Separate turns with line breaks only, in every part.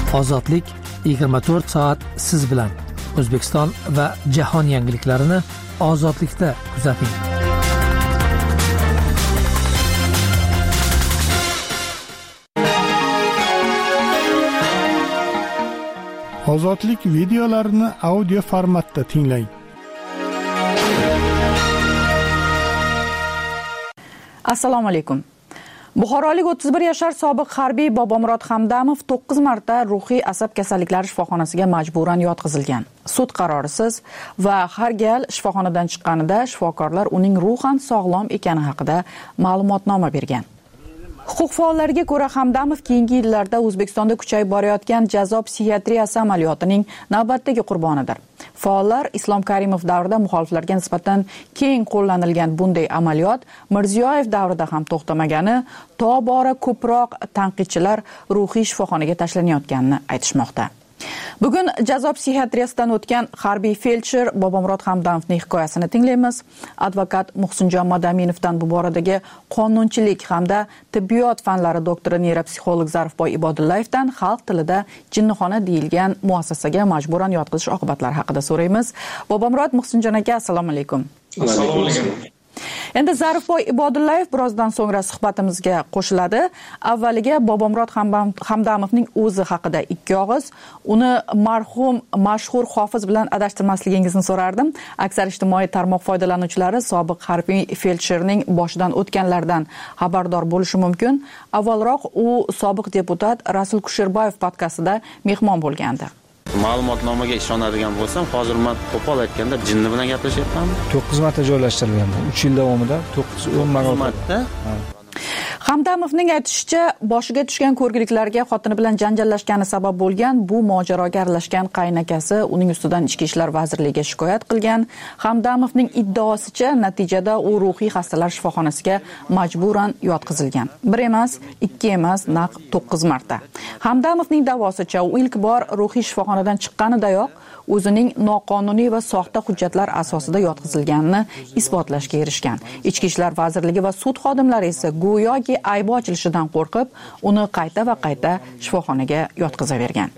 Ozodlik 24 soat siz bilan. O'zbekiston va jahon yangiliklarini ozodlikda kuzating.
Ozodlik videolarini audio formatda tinglang.
Assalomu alaykum. Buxorolik 31 yashar sobiq harbiy Bobomurod Hamdamov 9 marta ruhiy asab kasalliklari shifoxonasiga majburan yotqizilgan. Sud qarorisiz va har gal shifoxonadan chiqqanida shifokorlar uning ruhan sog'lom ekani haqida ma'lumotnoma bergan. Huquq faollariga ko'ra, Hamdamov keyingi yillarda O'zbekistonda kuchayib borayotgan jazo psixiatriyasi amaliyotining navbatdagi qurbonidir. Faollar Islom Karimov davrida muxoliflarga nisbatan keng qo'llanilgan bunday amaliyot Mirziyoyev davrida ham to'xtamagani, tobora ko'proq tanqidchilar ruhiy shifoxonaga tashlanayotganini aytishmoqda. Bugun jazo psixiatriyasidan o'tgan harbiy feldsher Bobomurod Hamdamovning hikoyasini tinglaymiz. Advokat Muhsinjon Madaminovdan bu boradagi qonunchilik hamda tibbiyot fanlari doktori neyropsixolog Zarifboy Ibodullayevdan xalq tilida jinnixona deyilgan muassasaga majburan yotqizish oqibatlari haqida so'raymiz. Bobomurod, Muhsinjon aka, assalomu alaykum.
Assalomu alaykum.
Endi Zarifboy Ibodullayev birozdan so'ngra suhbatimizga qo'shiladi. Avvaliga Bobomurod Hamdamovning o'zi haqida ikki og'iz, uni marhum mashhur hofiz bilan adashtirmasligingizni so'rardim. Aksar ijtimoiy tarmoq foydalanuvchilari sobiq harbiy feldsherning boshidan o'tganlardan xabardor bo'lishi mumkin. Avvalroq u sobiq deputat Rasul Kusherbayev podkastida mehmon bo'lgandi.
Ma'lumotnomaga ishonadigan bo'lsam, hozir men qo'pol aytganda jinni bilan gaplashyapmanmi?
9 marta joylashtirilgan. 3 yil davomida 9-10 marta.
Hamdamovning aytishicha, boshiga tushgan ko'rgiliklarga xotini bilan janjallashgani sabab bo'lgan. Bu mojaroga aralashgan qaynakasi uning ustidan Ichki ishlar vazirligiga shikoyat qilgan. Hamdamovning iddaosicha, natijada u ruhiy xastalar shifoxonasiga majburan yotqizilgan. 1 emas, 2 emas, naq 9 marta. Hamdamovning da'vosicha, u ilk bor ruhiy shifoxonadan chiqqanidayoq o'zining noqonuniy va soxta hujjatlar asosida yotqizilganini isbotlashga erishgan. Ichki ishlar vazirligi va sud xodimlari esa go'yoki aybi ochilishidan qo'rqib, uni qayta va qayta shifoxonaga yotqizavergan.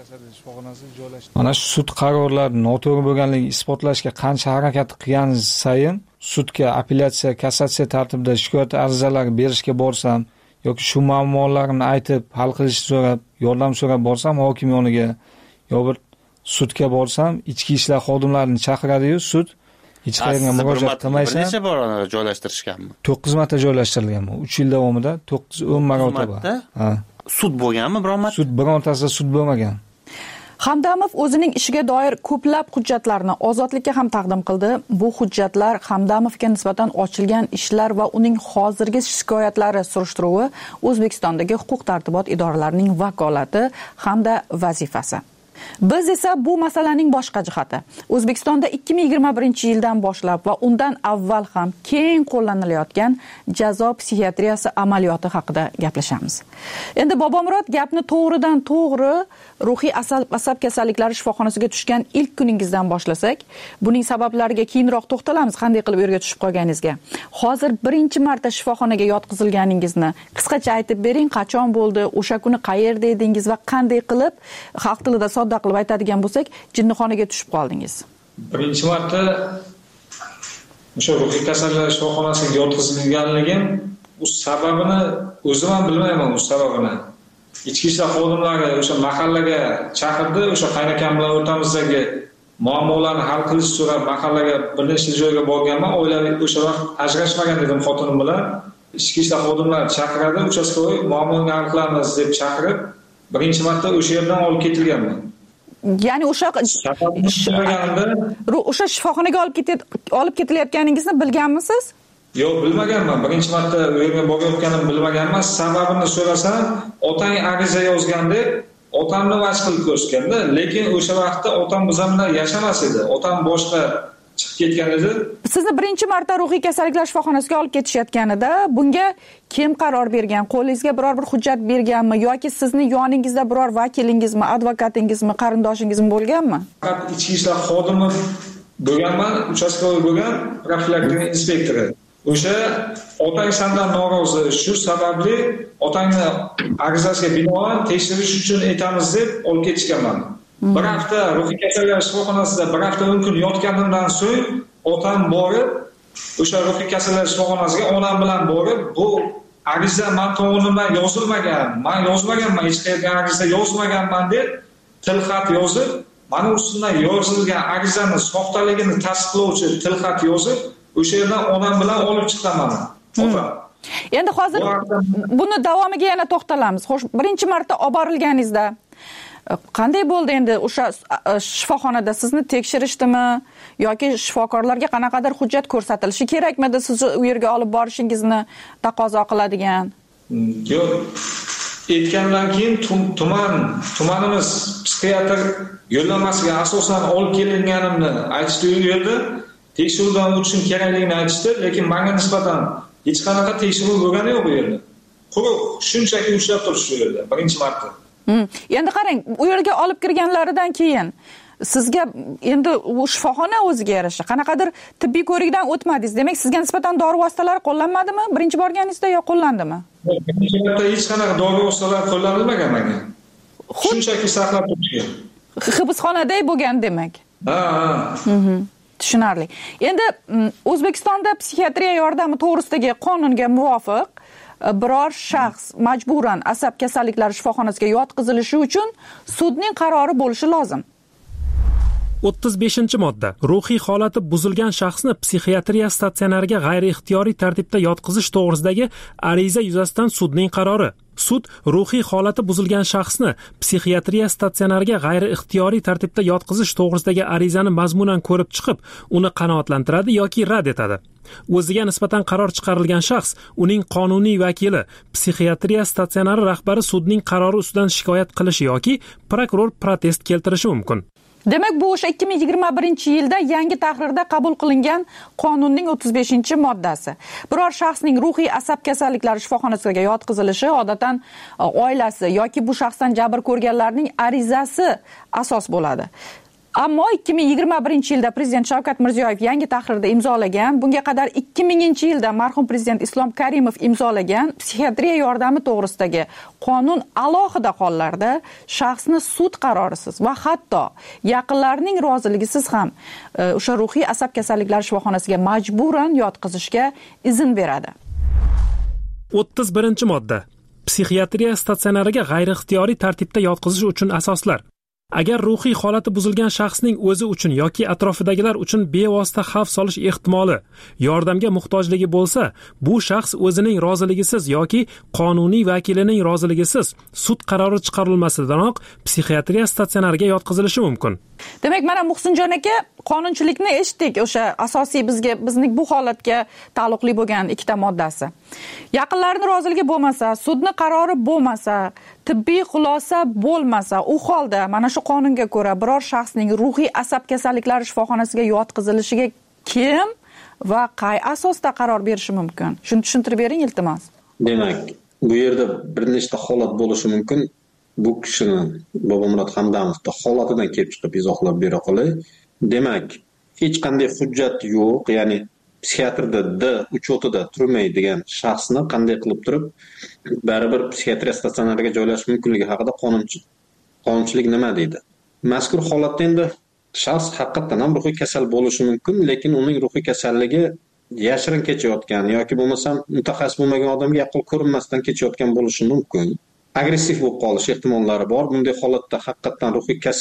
Mana shu sud qarorlari noto'g'ri bo'lganligini isbotlashga qancha harakat qilgan sayin sudga apellyatsiya, kassatsiya tartibida shikoyat arizalari berishga borsam yoki shu muammolarni aytib, hal qilishni so'rab, yordam so'rab borsam hokim yoniga yo bir sudga borsam, ichki ishlar xodimlarini chaqiradi-yu, sud hech qayerga murojaat qilmaysan.
Necha bor joylashtirishganmi?
9 marta joylashtirilgan bu. 3 yil davomida 9-10 marotaba. Ha.
Sud bo'lganmi biron marta?
Sud birontasida sud bo'lmagan.
Hamdamov o'zining ishiga doir ko'plab hujjatlarni ozodlikka ham taqdim qildi. Bu hujjatlar Hamdamovga nisbatan ochilgan ishlar va uning hozirgi shikoyatlari surishtiruvi O'zbekistondagi huquq tartibot idoralarining vakolati hamda vazifasi. Biz esa bu masalaning boshqa jihati. O'zbekistonda 2021-yildan boshlab va undan avval ham keng qo'llanilayotgan jazo psixiatriyasi amaliyoti haqida gaplashamiz. Endi Bobomurod, gapni to'g'ridan to'g'ri ruhiy asab kasalliklari shifoxonasiga tushgan ilk kuningizdan boshlasak, buning sabablariga keyinroq to'xtalamiz, qanday qilib yerga tushib qolganingizga. Hozir birinchi marta shifoxonaga yotqizilganingizni qisqacha aytib bering, qachon bo'ldi, o'sha kuni qayerda edingiz va qanday qilib, xalq tilida sodda qilib aytadigan bo'lsak, jinnixonaga tushib qoldingiz?
Birinchi marta o'sha ruhiy kasallar shifoxonasiga yotqizilganligim, u sababini o'zim ham bilmayman, u sababini. Ichki ishlar xodimlari o'sha mahallaga chaqirdi, o'sha qaynakam bilan o'rtamizdagi muammolarni hal qilish so'rab mahallaga bir nechta joyga borganman. Oilaviy o'sha vaqt ajrashmagan edim xotinim bilan. Ichki ishlar xodimlari chaqiradi, uchastkovoy muammoni hal qilamiz deb chaqirib, birinchi marta o'sha yerdan olib ketilganman.
Ya'ni o'sha shifoxonaga olib ketilayotganingizni bilganmisiz?
Yo'q, bilmaganman. Birinchi marta u yerga borayotganimni bilmaganman. Sababini so'rasam, otang ariza yozganda, otamni vaj qilib ko'rsatganda, lekin o'sha vaqtda otam biz bilan yashamas edi. Otam boshqa chiqib ketgan edi.
Sizni birinchi marta ruhiy kasalliklar shifoxonasiga olib ketishayotganida bunga kim qaror bergan? Qo'lingizga biror bir hujjat berganmi yoki sizni yoningizda biror vakilingizmi, advokatingizmi, qarindoshingizmi bo'lganmi?
Faqat ichki ishlar xodimi bo'lganman, uchastkovoy bo'lgan, profilaktika inspektori. O'sha otang sendan norozi, shu sababli otangni arizasiga binoan tekshirish uchun aytamiz deb olib ketishganman. Bir hafta ruhiy kasallar shifoxonasida 1 hafta 10 kun yotganimdan so'ng otam borib o'sha ruhiy kasallar shifoxonasiga onam bilan borib, bu ariza men tomonidan yozilmagan, men yozmaganman, hech qayerga ariza yozmaganman deb tilxat yozib, mana ustidan yozilgan arizani soxtaligini tasdiqlovchi tilxat yozib, o'sha yerdan onam bilan olib chiqaman.
Endi hozir buni davomiga yana to'xtalamiz. Xo'sh, birinchi marta olib borilganingizda qanday bo'ldi endi o'sha shifoxonada sizni tekshirishdimi yoki shifokorlarga qanaqadir hujjat ko'rsatilishi kerakmidi sizni u yerga olib borishingizni taqozo qiladigan?
Yo'q. Aytgandan keyin tumanimiz psixiatr yo'llanmasiga asosan olib kelinganimni aytishdi u yerda. Tekshiruvdan o'tishim kerakligini aytishdi, lekin menga nisbatan hech qanaqa tekshiruv bo'lgani yo'q bu yerda. Quruq shunchaki ushlab turish shu yerda birinchi marta.
Endi qarang, u yerga olib kirganlaridan keyin sizga endi u shifoxona o'ziga yarasha qanaqadir tibbiy ko'rikdan o'tmadingiz. Demak, sizga nisbatan dori vositalari qo'llanmadimi? Birinchi borganingizda yo qo'llandimi?
Birinchi marta hech qanaqa dori vositalari qo'llanilmagan menga. Shunchaki saqlab turishgan.
Hibsxonaday bo'lgan demak.
Ha.
Tushunarli. Endi O'zbekistonda psixiatriya yordami to'g'risidagi qonunga muvofiq biror shaxs majburan asab kasalliklari shifoxonasiga yotqizilishi uchun sudning qarori bo'lishi lozim.
35-modda ruhiy holati buzilgan shaxsni psixiatriya statsionariga g'ayri-ixtiyoriy tartibda yotqizish to'g'risidagi ariza yuzasidan sudning qarori. Sud ruhiy holati buzilgan shaxsni psixiatriya statsionariga g'ayri-ixtiyoriy tartibda yotqizish to'g'risidagi arizani mazmunan ko'rib chiqib, uni qanoatlantiradi yoki rad etadi. O'ziga nisbatan qaror chiqarilgan shaxs, uning qonuniy vakili, psixiatriya statsionari rahbari sudning qarori ustidan shikoyat qilishi yoki prokuror protest keltirishi mumkin.
Demak, bu o'sha 2021-yilda yangi tahrirda qabul qilingan qonunning 35-moddasi. Biror shaxsning ruhiy asab kasalliklari shifoxonasiga yotqizilishi odatdan oilasi yoki bu shaxsdan jabr ko'rganlarning arizasi asos bo'ladi. Ammo 2021-yilda prezident Shavkat Mirziyoyev yangi tahrirda imzolagan, bunga qadar 2000-yilda marhum prezident Islom Karimov imzolagan psixiatriya yordami to'g'risidagi qonun alohida hollarda shaxsni sud qarorisiz va hatto yaqinlarining roziligisiz ham o'sha ruhiy asab kasalliklari shifoxonasiga majburan yotqizishga izn beradi.
31-modda psixiatriya statsionariga g'ayri-ixtiyoriy tartibda yotqizish uchun asoslar. Agar ruhiy holati buzilgan shaxsning o'zi uchun yoki atrofidagilar uchun bevosita xavf solish ehtimoli, yordamga muhtojligi bo'lsa, bu shaxs o'zining roziligisiz yoki qonuniy vakilining roziligisiz sud qarori chiqarilmasidanoq psixiatriya statsionariga yotqizilishi mumkin.
Demak, mana Muhsinjon aka, qonunchilikni eshitdik, o'sha asosiy bizning bu holatga taalluqli bo'lgan ikkita moddasi. Yaqinlarning roziligi bo'lmasa, sudning qarori bo'lmasa, tibbiy xulosa bo'lmasa, u holda mana shu qonunga ko'ra biror shaxsning ruhiy asab kasalliklari shifoxonasiga yotqizilishiga kim va qay asosda qaror berishi mumkin? Shuni tushuntirib bering, iltimos.
Demak, bu yerda bir nechta holat bo'lishi mumkin. Bu kishini Bobomurod Hamdamovning holatidan kelib chiqib izohlab bera qolay. Demak, hech qanday hujjat yo'q, ya'ni psixiatrda D uchotida turmaydigan shaxsni qanday qilib turib baribir psixiatriya statsionariga joylashish mumkinligi haqida qonunchilik nima deydi? Mazkur holatda endi shaxs haqiqatan ham ruhiy kasal bo'lishi mumkin, lekin uning ruhiy kasalligi yashirin kechayotgan yoki bo'lmasam mutaxassis bo'lmagan odamga aql ko'rinmasdan kechayotgan bo'lishi mumkin. Agressiv bo'lib qolish ehtimollari bor. Bunday holatda haqiqatan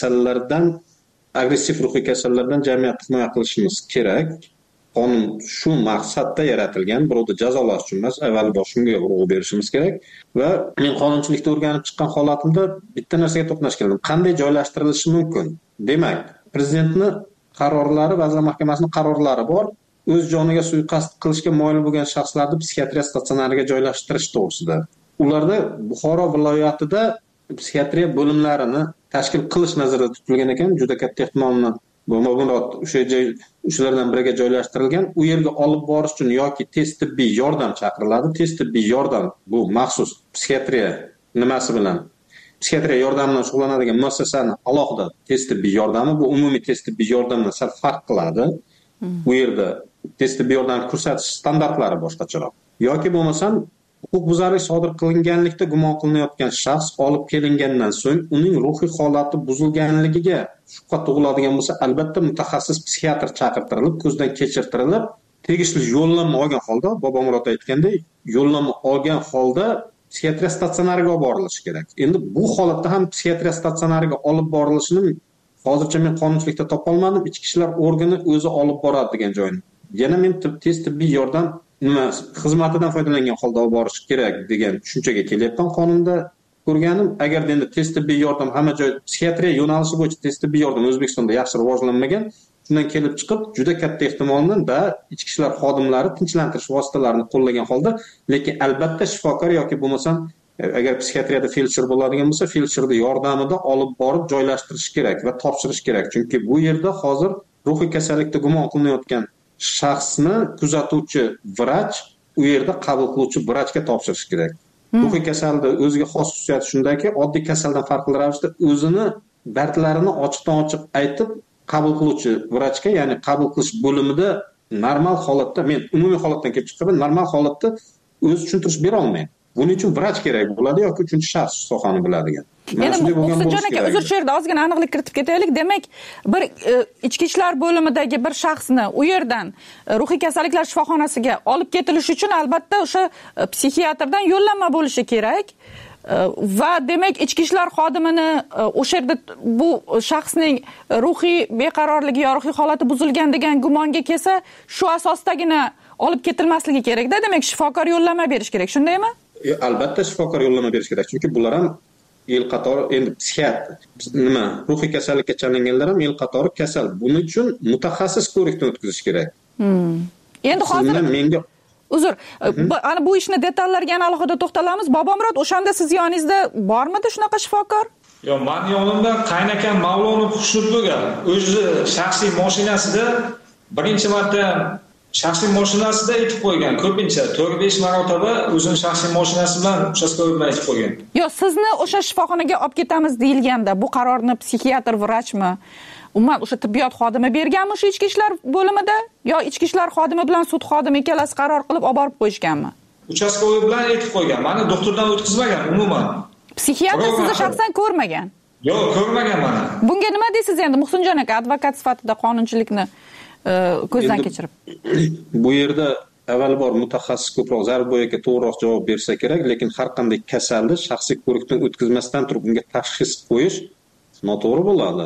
agressiv ruhiy kasallardan jamiyat himoya qilishimiz kerak. Qonun shu maqsadda yaratilgan, birovni jazolash uchun emas, avvalroq shunga urg'u berishimiz kerak. Va men qonunchilikda o'rganib chiqqan holatimda bitta narsaga to'qnash keldim. Qanday joylashtirilishi mumkin? Demak, prezidentning qarorlari, Vazirlar Mahkamasining qarorlari bor. O'z joniga suiqasd qilishga moyil bo'lgan shaxslarni psixiatriya statsionariga joylashtirish to'g'risida. Ularda Buxoro viloyatida psixiatriya bo'limlarini tashkil qilish nazarda tutilgan ekan, juda katta ehtimol bilan Bobomurod o'shalardan biriga joylashtirilgan. U yerga olib borish uchun yoki tez tibbiy yordam chaqiriladi. Tez tibbiy yordam bu maxsus psixiatriya nimasi bilan? Psixiatriya yordamidan shug'ullanadigan muassasani alohida tez tibbiy yordami, bu umumiy tez tibbiy yordamdan sal farq qiladi. Bu yerda tez tibbiy yordam ko'rsatish standartlari boshqacharoq. yoki bo'lmasam huquqbuzarlik sodir qilinganlikda gumon qilinayotgan shaxs olib kelingandan so'ng uning ruhiy holati buzilganligiga shubha tug'iladigan bo'lsa, albatta mutaxassis psixiatr chaqirtirilib, ko'zdan kechirtirilib, tegishli yo'llanma olgan holda, Bobomurod aytgandek, yo'llanma olgan holda psixiatriya statsionariga olib borilishi kerak. Endi bu holatda ham psixiatriya statsionariga olib borilishini hozircha men qonunchilikda topolmadim. Ichki ishlar organi o'zi olib boradi degan joyni. Yana men tez tibbiy yordam xizmatidan foydalangan holda olib borish kerak degan tushunchaga kelyapman qonunda ko'rganim. Agar endi tez tibbiy yordam hamma joy psixiatriya yo'nalishi bo'yicha tez tibbiy yordam O'zbekistonda yaxshi rivojlanmagan, shundan kelib chiqib juda katta ehtimol bilan ichki ishlar xodimlari tinchlantirish vositalarini qo'llagan holda, lekin albatta shifokor yoki bo'lmasam agar psixiatriyada feldsher bo'ladigan bo'lsa, feldsherning yordamida olib borib joylashtirish kerak va topshirish kerak. Chunki bu yerda hozir ruhiy kasallikda gumon qilinayotgan shaxsni kuzatuvchi vrach u yerda qabul qiluvchi vrachga topshirish kerak. Ruhiy kasalda o'ziga xos xususiyati shundaki, oddiy kasaldan farqli ravishda o'zini dardlarini ochiqdan-ochiq aytib qabul qiluvchi vrachga, ya'ni qabul qilish bo'limida normal holatda, men umumiy holatdan kelib chiqaman, normal holatda o'z tushuntirish bera olmayman. Buning uchun vrach kerak bo'ladi yoki uchinchi shaxs sohani biladigan.
Endi Muhsinjon aka, uzr, shu yerda ozgina aniqlik kiritib ketaylik. Demak, bir ichki ishlar bo'limidagi bir shaxsni u yerdan ruhiy kasalliklar shifoxonasiga olib ketilishi uchun albatta o'sha psixiatrdan yo'llanma bo'lishi kerak. Va demak ichki ishlar xodimini o'sha yerda bu shaxsning ruhiy beqarorligi yo ruhiy holati buzilgan degan gumonga kelsa, shu asosdagina olib ketilmasligi kerak-da. Demak, shifokor yo'llanma berish kerak, shundaymi?
Albatta shifokor yo'llanma berish kerak, chunki bular ham yil qatori endi psixiatr ruhiy kasallikka chalinganlar ham yil qatori kasal. Buning uchun mutaxassis ko'rikdan o'tkazish kerak.
Endi hozir
menga
uzr, ana bu ishni detallariga alohida to'xtalamiz. Bobomurod, o'shanda siz yoningizda bormidi shunaqa shifokor?
Yo'q, men yonimda qaynakam Mavlonov Xushnud bo'lgan. O'zi shaxsiy mashinasida birinchi marta shaxsiy mashinasida aytib qo'ygan. Ko'pincha 4-5 marotaba o'zining shaxsiy mashinasi bilan uchastkavoy bilan aytib qo'ygan.
Yo'q, sizni o'sha shifoxonaga olib ketamiz deyilganda bu qarorni psixiatr, vrachmi, umuman o'sha tibbiyot xodimi berganmi shu ichki ishlar bo'limida, yo ichki ishlar xodimi bilan sud xodimi ikkalasi qaror qilib olib borib qo'yishganmi?
Uchastkavoy bilan aytib qo'ygan. Meni doktordan o'tkazmagan umuman.
Psixiatr sizni shaxsan ko'rmagan?
Yo'q, ko'rmagan meni.
Bunga nima deysiz endi Muhsinjon aka, advokat sifatida qonunchilikni ko'zdan kechirib?
Bu yerda avvalbor mutaxassis ko'proq Zarboy aka to'g'riroq javob bersa kerak, lekin har qanday kasalni shaxsiy ko'rikdan o'tkazmasdan turib unga tashxis qo'yish noto'g'ri bo'ladi.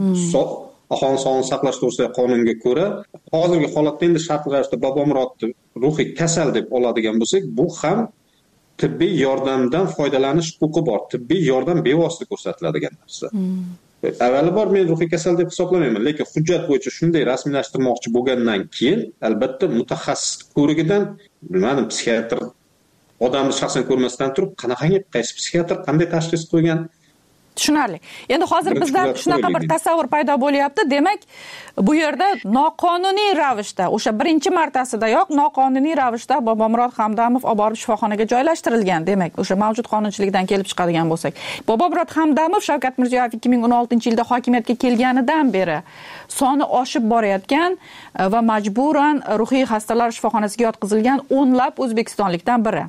Aholi sog'liqni saqlash to'g'risidagi qonunga ko'ra, hozirgi holatda endi shartli ravishda Bobomurodni ruhiy kasal deb oladigan bo'lsak, bu ham tibbiy yordamdan foydalanish huquqi bor. Tibbiy yordam bevosita ko'rsatiladigan narsa. Avvalbor men ruhiy kasal deb hisoblamayman, lekin hujjat bo'yicha shunday rasmiylashtirmoqchi bo'lgandan keyin albatta mutaxassis ko'rigidan, bilmadim, psixiatr odamni shaxsan ko'rmasdan turib, qanaqangi qaysi psixiatr qanday tashxis qo'ygan? Tushunarli.
Endi hozir bizda shunaqa bir tasavvur paydo bo'lyapti. Demak, bu yerda noqonuniy ravishda, o'sha birinchi martasidayoq noqonuniy ravishda Bobomurod Hamdamov olib borib shifoxonaga joylashtirilgan. Demak, o'sha mavjud qonunchilikdan kelib chiqadigan bo'lsak, Bobomurod Hamdamov Shavkat Mirziyoyev 2016-yilda hokimiyatga kelganidan beri soni oshib borayotgan va majburan ruhiy xastalar shifoxonasiga yotqizilgan o'nlab o'zbekistonlikdan biri.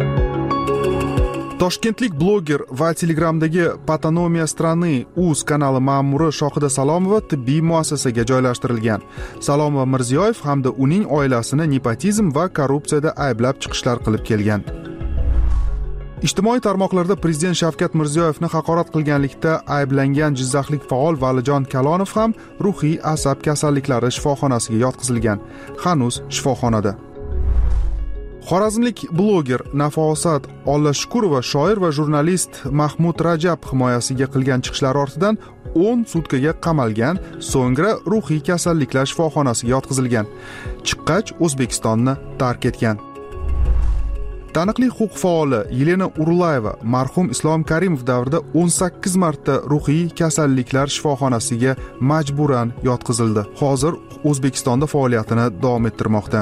Toshkentlik bloger va Telegramdagi Patonomiya strany uz kanali ma'muri Shohida Salomova tibbiy muassasaga joylashtirilgan. Salomova Mirziyoyev hamda uning oilasini nepotizm va korrupsiyada ayblab chiqishlar qilib kelgan. Ijtimoiy tarmoqlarda prezident Shavkat Mirziyoyevni haqorat qilganlikda ayblangan jizzaxlik faol Valijon Kalonov ham ruhiy asab kasalliklari shifoxonasiga yotqizilgan. Hanuz shifoxonada. Xorazmlik bloger Nafosat Ollashkurova shoir va jurnalist Mahmud Rajab himoyasiga qilgan chiqishlari ortidan 10 sutkaga qamalgan, so'ngra ruhiy kasalliklar shifoxonasiga yotqizilgan. Chiqqach O'zbekistonni tark etgan. Taniqli huquq faoli Yelena Urlayeva marhum Islom Karimov davrida 18 marta ruhiy kasalliklar shifoxonasiga majburan yotqizildi. Hozir O'zbekistonda faoliyatini davom ettirmoqda.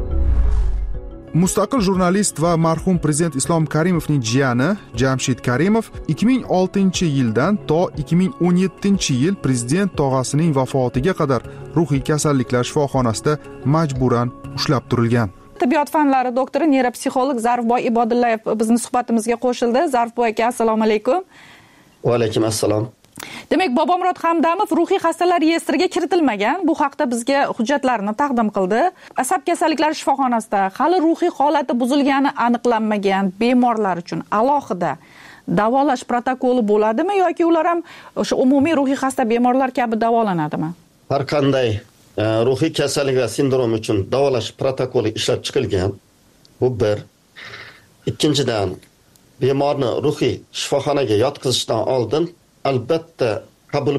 Mustaqil jurnalist va marhum prezident Islom Karimovning jiyani Jamshid Karimov 2006-yildan to 2017-yil prezident tog'asining vafotiga qadar ruhiy kasalliklar shifoxonasida majburan ushlab turilgan.
Tibbiyot fanlari doktori, neyropsixolog Zarifboy Ibodullayev bizning suhbatimizga qo'shildi. Zarifboy aka, assalomu alaykum.
Va alaykum assalom.
Demak, Bobomurod Hamdamov ruhiy xastalar reyestriga kiritilmagan. Bu haqda bizga hujjatlarni taqdim qildi. Asab kasalliklari shifoxonasida hali ruhiy holati buzilgani aniqlanmagan bemorlar uchun alohida davolash protokoli bo'ladimi yoki ular ham o'sha umumiy ruhiy xasta bemorlar kabi davolanadimi?
Har qanday ruhiy kasallik va sindrom uchun davolash protokoli ishlab chiqilgan. Bu bir. Ikkinchidan, bemorni ruhiy shifoxonaga yotqizishdan oldin albatta qabul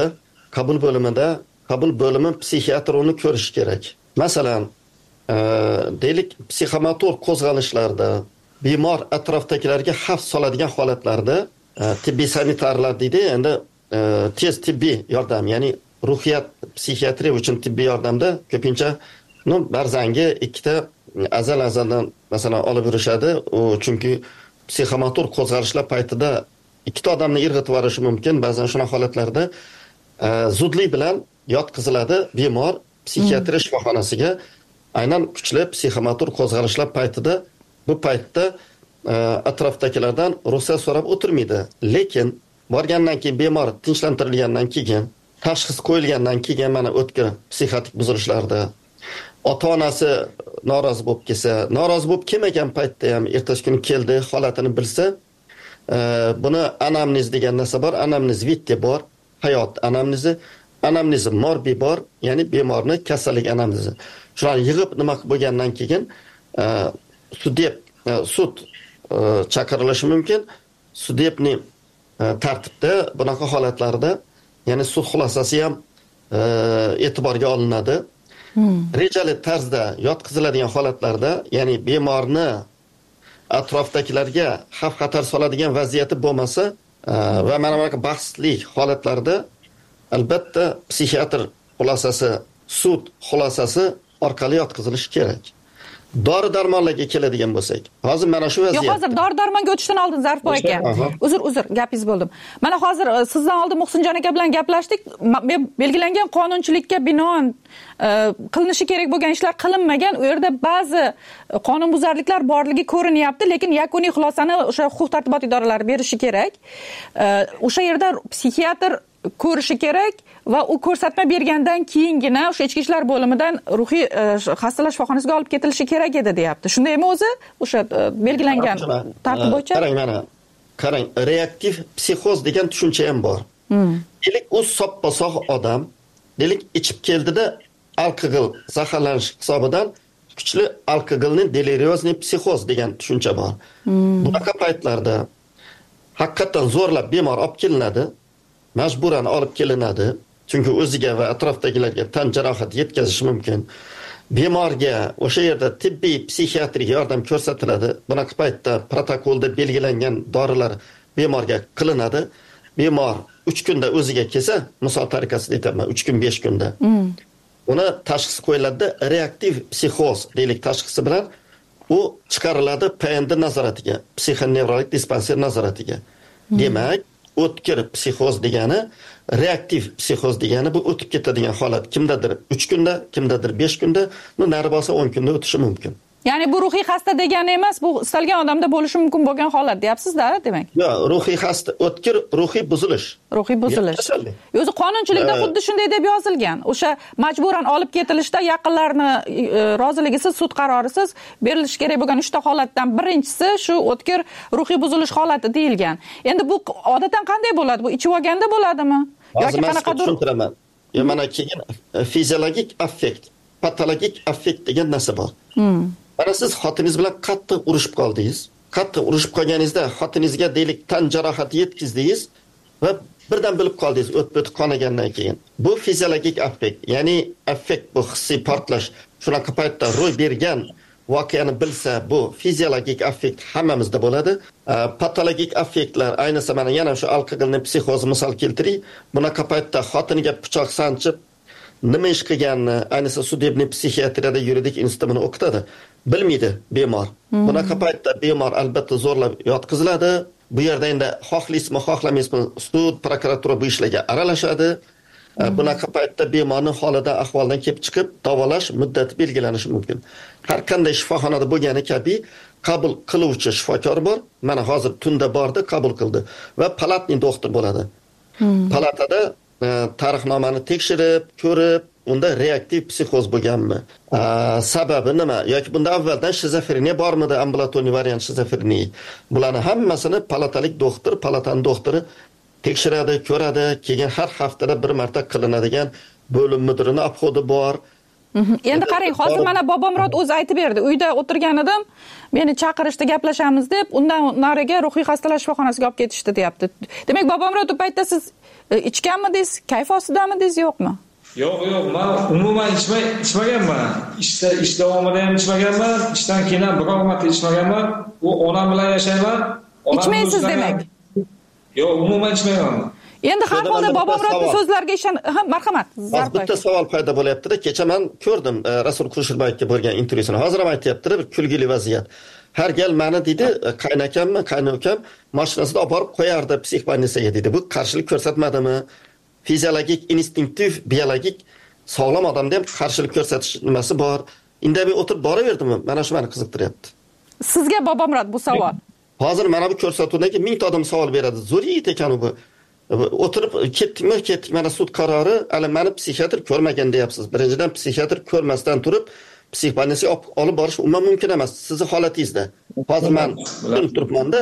bo'limi psixiatr uni ko'rish kerak. Masalan, deylik psixomotor qo'zg'alishlarda bemor atrofdagilarga xavf soladigan holatlarda tibbiy sanitarlar deydi, endi tez tibbiy yordam, ya'ni ruhiyat psixiatriya uchun tibbiy yordamda ko'pincha barzangi ikkita azaldan masalan olib yurishadi. Chunki psixomotor qo'zg'alishlar paytida ikkita odamni irg'itib yuborishi mumkin. Ba'zan shunaqa holatlarda zudlik bilan yotqiziladi bemor psixiatriya shifoxonasiga. Aynan kuchli psixomotor qo'zg'alishlar paytida, bu paytda atrofdagilardan ruxsat so'rab o'tirmaydi. Lekin borgandan keyin bemor tinchlantirilgandan keyin, tashxis qo'yilgandan keyin mana o'tkir psixotik buzilishlarda ota-onasi norozi bo'lib kelsa, norozi bo'lib kelmagan paytda ham ertasi kuni keldi, holatini bilsa, buni anamnez degan narsa bor, anamnez vittiy bor, hayot anamnezi, anamnez morbi bor, ya'ni bemorni kasallik anamnezi. Shularni yig'ib nima bo'lgandan keyin sud chaqirilishi mumkin. Sudebni tartibda bunaqa holatlarda, ya'ni sud xulosasi ham e'tiborga olinadi. Rejali tarzda yotqiziladigan holatlarda, ya'ni bemorni atrofdagilarga xavf-xatar soladigan vaziyati bo'lmasa va mana bunaqa bahsli holatlarda albatta psixiatr xulosasi, sud xulosasi orqali yotqizilishi kerak. Dori-darmonlarga keladigan bo'lsak, hozir mana shu vaziyat.
Yo'q, hozir dori-darmonga o'tishdan oldin Zarifboy aka. Uzr, gapingiz bo'ldim. Mana hozir sizdan oldin Muhsinjon aka bilan gaplashdik. Belgilangan qonunchilikka binoan qilinishi kerak bo'lgan ishlar qilinmagan. U yerda ba'zi qonunbuzarliklar borligi ko'rinyapti, lekin yakuniy xulosani o'sha huquq-tartibot idoralari berishi kerak. O'sha yerda psixiatr ko'rishi kerak va u ko'rsatma bergandan keyingina o'sha ichki ishlar bo'limidan ruhiy xastalar shifoxonasiga olib ketilishi kerak edi, deyapti. Shundaymi o'zi? O'sha belgilangan tartib bo'yicha?
Qarang, reaktiv psixoz degan tushuncha ham bor. Delik u soppa-sog' odam, delik ichib keldida alkogol zaharlanish hisobidan kuchli alkogolning deliriozniy psixoz degan tushuncha bor. Bunaqa paytlarda haqiqatan zo'rlab bemor olib kelinadi. Majburan olib kelinadi, chunki o'ziga va atrofdagilarga tan jarohati yetkazishi mumkin. Bemorga o'sha yerda tibbiy psixiatrik yordam ko'rsatiladi. Bunaqa paytda protokolda belgilangan dorilar bemorga qilinadi. Bemor 3 kunda o'ziga kelsa, misol tariqasida aytaman, 3 kun 5 kunda. Uni tashxis qo'yiladi, reaktiv psixoz deylik tashxisi bilan u chiqariladi PND nazoratiga, psixonevrologik dispanser nazoratiga. Demak, o'tkir psixoz degani, reaktiv psixoz degani bu o'tib ketadigan holat. Kimdadir 3 kunda, kimdadir 5 kunda, nari bo'lsa 10 kunda o'tishi mumkin.
Ya'ni bu ruhiy xasta degani emas, bu istalgan odamda bo'lishi mumkin bo'lgan holat, deyapsiz-da, demak.
Yo'q, ruhiy xasta, o'tkir ruhiy buzilish.
Ruhiy buzilish. O'zi qonunchilikda xuddi shunday deb yozilgan. O'sha majburan olib ketilishda yaqinlarni roziligisiz, sud qarorisiz berilishi kerak bo'lgan 3 ta holatdan birinchisi shu o'tkir ruhiy buzilish holati deyilgan. Endi bu odatdan qanday bo'ladi? Bu ichib olganda bo'ladimi?
Yoki qanaqadir tushuntiraman. Mana keyin fiziologik affekt, patologik affekt degan narsa bor. Mana siz xotiningiz bilan qattiq urushib qoldingiz. Qattiq urushib qolganingizda xotiningizga deylik tan jarohati yetkazdingiz va birdan bilib qoldingiz o'tib qonagandan keyin. Bu fiziologik affekt, ya'ni affekt bu hissiy portlash. Shunaqa paytda ro'y bergan voqeani bilsa, bu fiziologik affekt hammamizda bo'ladi. Patologik affektlar, ayniqsa mana yana shu alkogolni psixoz misol keltiring. Bunaqa paytda xotiniga pichoq sanchib nima ish qilganini, ayniqsa sudebniy psixiatriyada yuridik institutini o'qitadi. Bilmaydi bemor. Bunaqa paytda bemor albatta zo'rlab yotqiziladi. Bu yerda endi xohlaysizmi, xohlamaysizmi, sud, prokuratura bu ishlarga aralashadi. Bunaqa paytda bemorning holidan ahvoldan kelib chiqib, davolash muddati belgilanishi mumkin. Har qanday shifoxonada bo'lgani kabi qabul qiluvchi shifokor bor. Mana hozir tunda bordi, qabul qildi va palatniy doktor bo'ladi. Palatada tarixnomani tekshirib, ko'rib, unda reaktiv psixoz bo'lganmi? Sababi nima? Yoki bunda avvaldan shizofreniya bormidi, ambulatoriy variant shizofreniya. Bularni hammasini palatalik doktor, palataning doktori tekshiradi, ko'radi. Keyin har haftada bir marta qilinadigan bo'lim mudirining obxodi bor.
Endi qarang, hozir mana Bobomurod o'zi aytib berdi. Uyda o'tirgan edim, meni chaqirishdi, gaplashamiz deb, undan nariga ruhiy xastalar shifoxonasiga olib ketishdi, deyapti. Demak, Bobomurod u paytda siz ichganmidingiz, kayf ostidamidingiz, yo'qmi?
Yo'q, men umuman ichmaganman. Ish davomida ham ichmaganman, ishdan keyin ham biror marta ichmaganman. U onam bilan yashayman.
Ichmaysiz demak.
Yo'q, umuman ichmayman.
Endi har holda Bobomurodning so'zlariga marhamat.
Bitta savol paydo bo'lyapti-da. Kecha men ko'rdim Rasul Kusherbayevga bo'lgan intervyusini. Hozir ham aytayapti, bir kulgili vaziyat. Har gal meni dedi, qaynakammi, qaynukam mashinasida olib borib qo'yardi psixbannisaga dedi. Bu qarshilik ko'rsatmadimi? Fiziologik, instinktiv, biologik sog'lom odamda ham qarshilik ko'rsatish nimasi bor? Indamay o'tirib boraverdimi? Mana shu meni qiziqtiryapti.
Sizga Bobomurod bu savol.
Hozir mana bu ko'rsatuvdan keyin 1000 ta odam savol beradi. Zo'riyat ekan bu. O'tirib ketdik, mana sud qarori, hali meni psixiatr ko'rmagan deyapsiz. Birinchidan psixiatr ko'rmasdan turib psixbannisaga olib borish umuman mumkin emas. Sizning holatingizda. Hozir men tushunib turibman-da.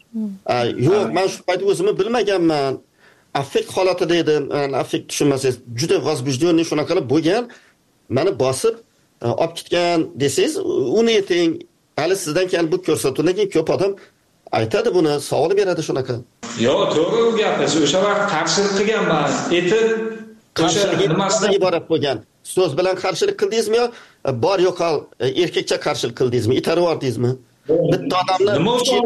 Yo'q, men shu payt o'zimni bilmaganman. Affekt holatida edim. Affekt tushunmasangiz, juda возбужденный shunaqalar bo'lgan. Meni bosib olib ketgan desangiz, uni ayting. Hali sizdan keyin bu ko'rsatuvdan keyin ko'p odam aytadi buni, savol beradi shunaqa.
Yo'q, to'g'ri u gapiz. O'sha vaqt qarshilik qilganman.
Qarshilik nimasidan iborat bo'lgan? So'z bilan qarshilik qildingizmi yo bor yo'qol erkakcha qarshilik qildingizmi? Itarib yordingizmi? Bitta odamni
nima uchun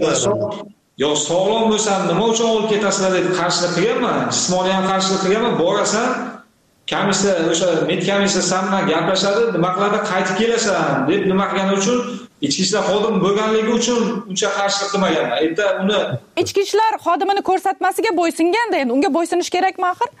yo'q, sog'lom bo'lsam nima uchun olib ketasizlar deb qarshilik qilganman. Jismoniy ham qarshilik qilganman. Borasan, komissiya o'sha medkomissiya san bilan gaplashadi, nima qiladi, qaytib kelasan deb nima qilgani uchun ichki ishlar xodimi bo'lganligi uchun uncha qarshilik qilmaganman. Erta uni
ichki ishlar xodimini ko'rsatmasiga bo'ysunganda, endi unga bo'ysunish kerakmi axir?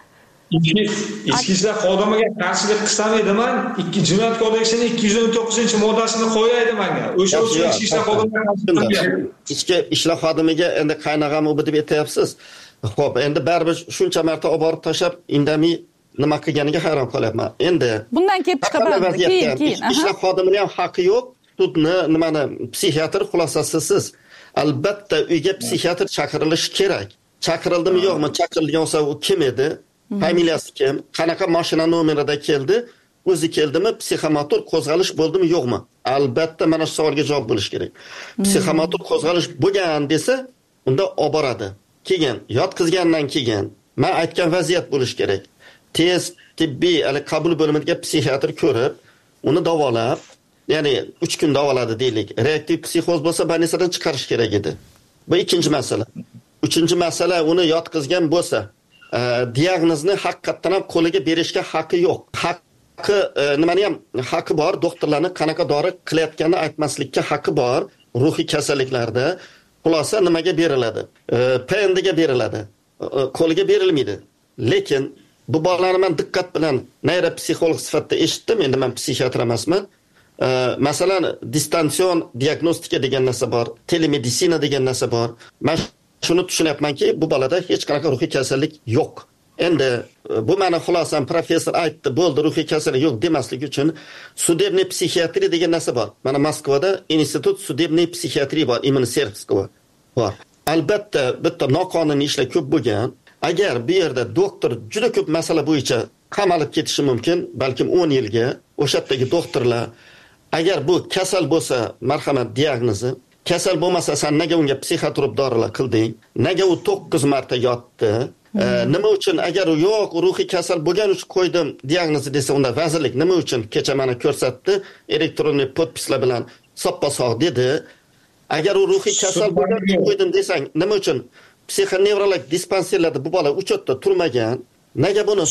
Ichki ishlar xodimiga qarshilik qilsam edi, men Jinoyat kodeksining 219-moddasini qo'yaydi menga. O'sha uchun ichki ishlar xodimiga qarshilik.
Ichki ishlar xodimiga endi qaynag'am u deb aytyapsiz. Xo'p, endi baribir shuncha marta olib borib tashab, indamay nima qilganiga hayron qolyapman. Endi
bundan kelib chiqaman. Keyin.
Ishlar xodimining ham haqqi yo'q. Sudni nimani psixiatr xulosasi siz. Albatta uyga psixiatr chaqirilishi kerak. Chaqirildimi yo'qmi? Chaqirilgan bo'lsa u kim edi? Familiyasi kim? Qanaqa mashina nomerida keldi? O'zi keldimi? Psixomotor qo'zg'alish bo'ldimi yo'qmi? Albatta mana shu savolga javob bo'lish kerak. Psixomotor qo'zg'alish bo'lgan desa, unda olib boradi. Keyin yotqizgandan keyin men aytgan vaziyat bo'lish kerak. Tez tibbiy qabul bo'limida psixiatr ko'rib, uni davolab, ya'ni 3 kun davoladi deylik. Reaktiv psixoz bo'lsa bannisadan chiqarish kerak edi. Bu ikkinchi masala. Uchinchi masala, uni yotqizgan bo'lsa, diagnozni haqiqatan ham qo'liga berishga haqqi yo'q. Haqqi nimani ham haqqi bor, doktorlarning qanaqa dori qilayotganini aytmaslikka haqqi bor ruhiy kasalliklarda. Xulosa nimaga beriladi? PNDga beriladi. Qo'liga berilmaydi. Lekin bu bolalarni men diqqat bilan neyropsixolog sifatida eshitdim. Endi men psixiatr emasman. Masalan, distansion diagnostika degan narsa bor, telemeditsina degan narsa bor. Men shuni tushunyapmanki, bu bolada hech qanaqa ruhiy kasallik yo'q. Endi bu meni xulosam, professor aytdi, bo'ldi, ruhiy kasallik yo'q demaslik uchun sudebniy psixiatriya degan narsa bor. Mana Moskvada institut sudebniy psixiatriya bor, immuniy servis bor. Albatta, bitta noqonuniy ishlar ko'p bo'lgan. Agar bu yerda doktor juda ko'p masala bo'yicha qamalib ketishi mumkin, balkim 10 yilga. O'sha yerdagi doktorlar agar bu kasal bo'lsa, marhamat diagnozi, kasal bo'lmasa sen nega unga psixotrop dorilar qilding? Nega u 9 marta yotdi? Nima uchun agar u yo'q, ruhiy kasal bo'lgani uchun qo'ydim diagnozi desa, unda vazirlik nima uchun kecha mana ko'rsatdi, elektronniy podpislar bilan soppa-sog' dedi. Agar u ruhiy kasal bo'lgani uchun qo'ydim desang, nima uchun psixonevrolog dispanserlarda bu bola uchotda turmagan? Nega buni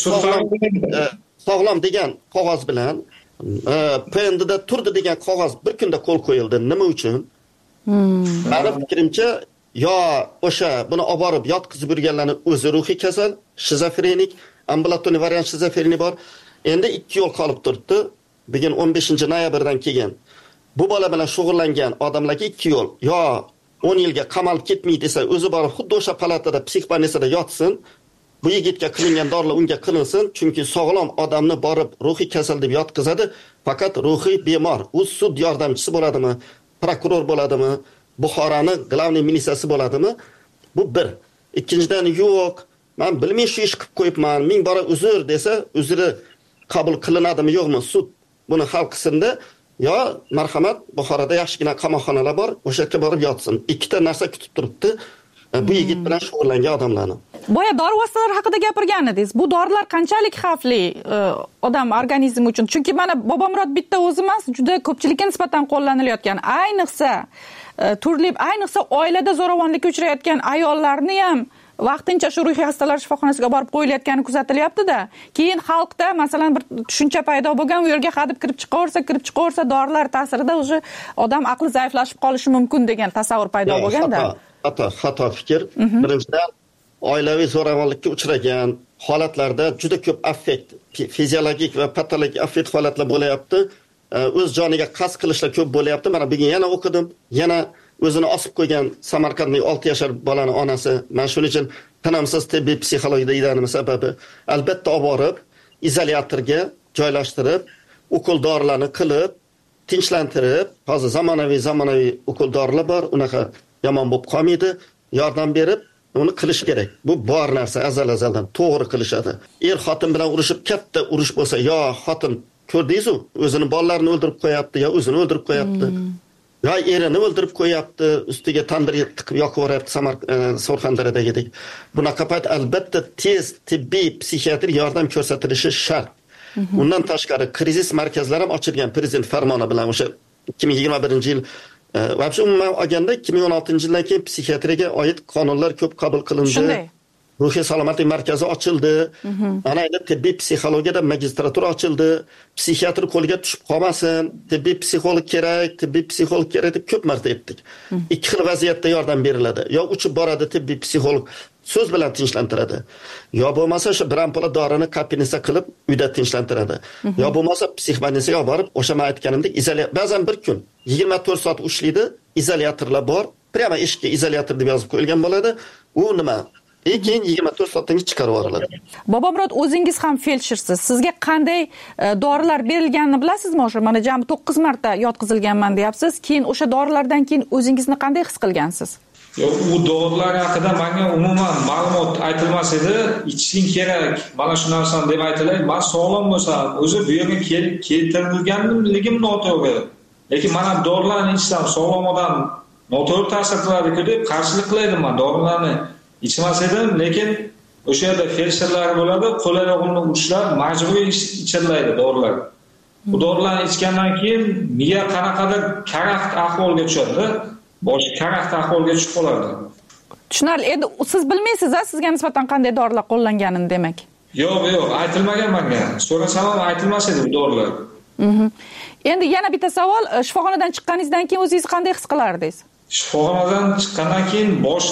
sog'lom degan qog'oz bilan PNDda turdi degan qog'oz bir kunda qo'l qo'yildi? Nima uchun? Mening fikrimcha, yo o'sha buni olib borib yotqizib yurganlarning o'zi ruhiy kasal, shizofrenik, ambulatoriy variant shizofreniya bor. Endi 2 yo'l qolib turibdi. Bugun 15-noyabrdan keyin bu bola bilan shug'ullangan odamlarga 2 yo'l. Yo 10 yilga qamalib ketmaydi desa, o'zi borib xuddi o'sha palatada psixbannisada yotsin. Bu yigitga qilingan dorilar unga qilinsin, chunki sog'lom odamni borib ruhiy kasal deb yotqizadi, faqat ruhiy bemor. U sud yordamchisi bo'ladimi, prokuror bo'ladimi, Buxoroni glavniy militsiyasi bo'ladimi? Bu bir. Ikkinchidan yo'q, men bilmay shu ish qilib qo'yibman, ming bora uzr desa, uzri qabul qilinadimi, yo'qmi? Sud buni hal qilsin-da, yo marhamat, Buxoroda yaxshigina qamoqxonalar bor, o'sha yerga borib yotsin. Ikkita narsa kutib turibdi. Bu yigit bilan shug'ullangan odamlarni.
Boya dori vositalari haqida gapirgan edingiz. Bu dorilar qanchalik xavfli odam organizmi uchun? Chunki mana Bobomurod bitta o'zi emas, juda ko'pchilikka nisbatan qo'llanilayotgan. Ayniqsa oilada zo'ravonlikka uchrayotgan ayollarni ham vaqtincha shu ruhiy xastalar shifoxonasiga borib qo'yilayotgani kuzatilyapti-da. Keyin xalqda masalan bir tushuncha paydo bo'lgan, u yerga hadib kirib chiqaversa dorilar ta'sirida o'sha odam aqli zaiflashib qolishi mumkin degan tasavvur paydo bo'lganda.
Xato fikr. Birinchidan oilaviy zo'ravonlikka uchragan holatlarda juda ko'p affekt, fiziologik va patologik affekt holatlar bo'layapti. O'z joniga qasd qilishlar ko'p bo'layapti. Mana bugun yana o'qidim. Yana o'zini osib qo'ygan Samarqandlik 6 yoshar bolani onasi. Men shuning uchun tinimsiz tibbiy psixologiya deganimiz sababi albatta olib borib izolyatorga joylashtirib, ukol dorilarni qilib, tinchlantirib, hozir zamonaviy ukol dorilar bor, unaqa yomon bo'lib qolmaydi, yordam berib uni qilish kerak. Bu bor narsa azaldan to'g'ri qilishadi. Xotin bilan urushib katta urush bo'lsa, yo xotin ko'rdingiz-ku, o'zini bolalarini o'ldirib qo'yapti, yo o'zini o'ldirib qo'yapti. Yo erini o'ldirib qo'yapti, ustiga tandir tiqib yoqib yuboryapti Surxondaryodagidek. Bunaqa payt albatta tez tibbiy psixiatrik yordam ko'rsatilishi shart. Undan tashqari krizis markazlari ham ochilgan prezident farmoni bilan o'sha 2021-yil Vabshe umuman olganda 2016-yildan keyin psixiatriyaga oid qonunlar ko'p qabul qilindi. Ruhiy salomatlik markazi ochildi. Ana endi tibbiy psixologiyada magistratura ochildi. Psixiatr qo'liga tushib qolmasin, tibbiy psixolog kerak deb ko'p marta aytdik. Ikki xil vaziyatda yordam beriladi. Yo uchib boradi tibbiy psixolog so'z bilan tinchlantiradi. Yo bo'lmasa o'sha birampola dorini kapinisa qilib uyda tinchlantiradi. Yo bo'lmasa psixbannisaga olib borib o'sha men aytganimdek ba'zan bir kun 24 soat ushlaydi, izolyatorlar bor. Prямо eshikka izolyator deb yozib qo'yilgan bo'ladi. U nima? Keyin 24 soatdan chiqarib yuboriladi.
Bobomurod, o'zingiz ham feldshersiz. Sizga qanday dorilar berilganini bilasizmi? O'sha mana jami 9 marta yotqizilganman deyapsiz. Keyin o'sha dorilardan keyin o'zingizni qanday his qilgansiz?
Yo'q, u dorilar haqida menga umuman ma'lumot aytilmas edi. Ichishing kerak, mana shu narsani deb aytilay. Men sog'lom bo'lsam, o'zi bu yerga keltirilganligim noto'g'ri. Lekin mana dorilarni ichsam sog'lom odam noto'g'ri ta'sir qiladi deb qarshilik qilaydim men dorilarni. İçmez edim, lekin o'sha yerda feldsherlar bo'ladi, qo'l-oyog'imni ushlab majburiy ichirlaydi dorilar. Bu dorilarni ichgandan keyin miya qanaqadir karaxt ahvolga tushadi, bosh karaxt ahvolga tushib qoladi.
Tushunarli. Endi siz bilmaysiz-a, sizga nisbatan qanday dorilar qo'llanganini demak.
Yo'q, aytilmagan menga. So'rasam ham aytilmas edi bu dorilar.
Endi yana bitta savol, shifoxonadan chiqqaningizdan keyin o'zingiz qanday his qilardingiz?
Shifoxonadan chiqqandan keyin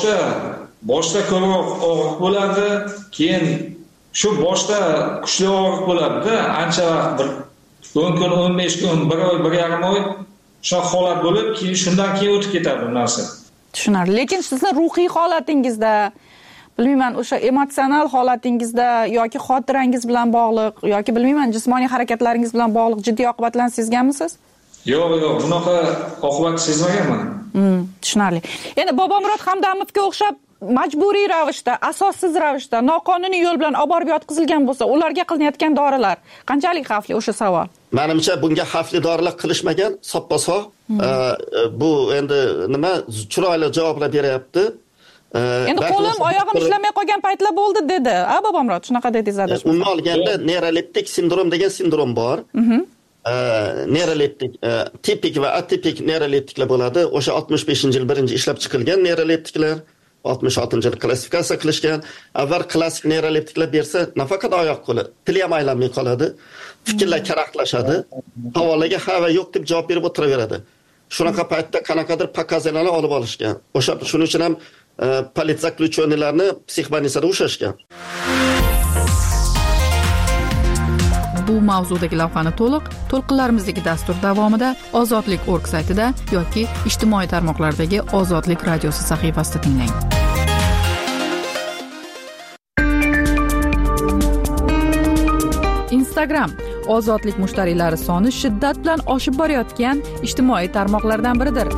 boshda ko'proq og'riq bo'ladi, keyin shu boshda kuchli og'riq bo'ladi-da, ancha vaqt, 10 kun, 15 kun, 1 oy, 1,5 oy shu holat bo'lib, keyin shundan keyin o'tib ketadi bu narsa.
Tushunarli. Lekin sizni ruhiy holatingizda, bilmayman, o'sha emotsional holatingizda yoki xotirangiz bilan bog'liq yoki bilmayman, jismoniy harakatlaringiz bilan bog'liq jiddiy oqibatlarni sezganmisiz?
Yo'q, bunaqa oqibat sezmaganman.
Tushunarli. Endi Bobomurod Hamdamovga o'xshab majburiy ravishda, asossiz ravishda, noqonuniy yo'l bilan olib borib yotqizilgan bo'lsa, ularga qilinayotgan dorilar qanchalik xavfli, o'sha savol.
Menimcha bunga xavfli dorilar qilishmagan, soppa-sog'. Bu endi nima chiroyli javoblar beryapti.
Endi qo'lim, oyog'im ishlamay qolgan paytlar bo'ldi dedi. Bobomurod, shunaqa dedingiz adashmasam.
Umuman olganda neyroleptik sindrom degan sindrom bor. Neyroleptik, tipik va atipik neyroleptiklar bo'ladi. O'sha 65-yil birinchi ishlab chiqilgan neyroleptiklar, 66-yil klassifikatsiya qilishgan. Avval klassik neyroleptiklar bersa, nafaqat oyoq qo'li, tili ham aylanmay qoladi. Fikrlar karaxtlashadi. Savoliga ha va yo'q deb javob berib o'tiraveradi. Shunaqa paytda qanaqadir pokaziylarni olib olishgan. O'sha shuning uchun ham politsiya zaключённыйlarni psixbannisada ushlashgan.
Bu mavzudagi lavhani to'lqinlarimizdagi dastur davomida Ozodlik.org saytida yoki ijtimoiy tarmoqlardagi Ozodlik radiosi sahifasida tinglang. Instagram Ozodlik mushtariylari soni shiddat bilan oshib borayotgan ijtimoiy tarmoqlardan biridir.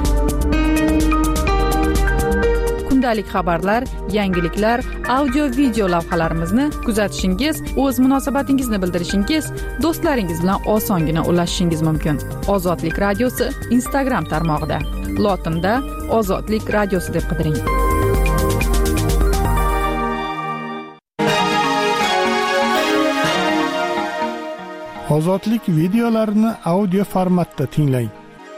Kundalik xabarlar, yangiliklar, audio-video lavhalarimizni kuzatishingiz, o'z munosabatingizni bildirishingiz, do'stlaringiz bilan osongina ulashishingiz mumkin. Ozodlik radiosi Instagram tarmog'ida. Lotinda Ozodlik radiosi deb qidiring.
Ozodlik videolarini audio formatda tinglang.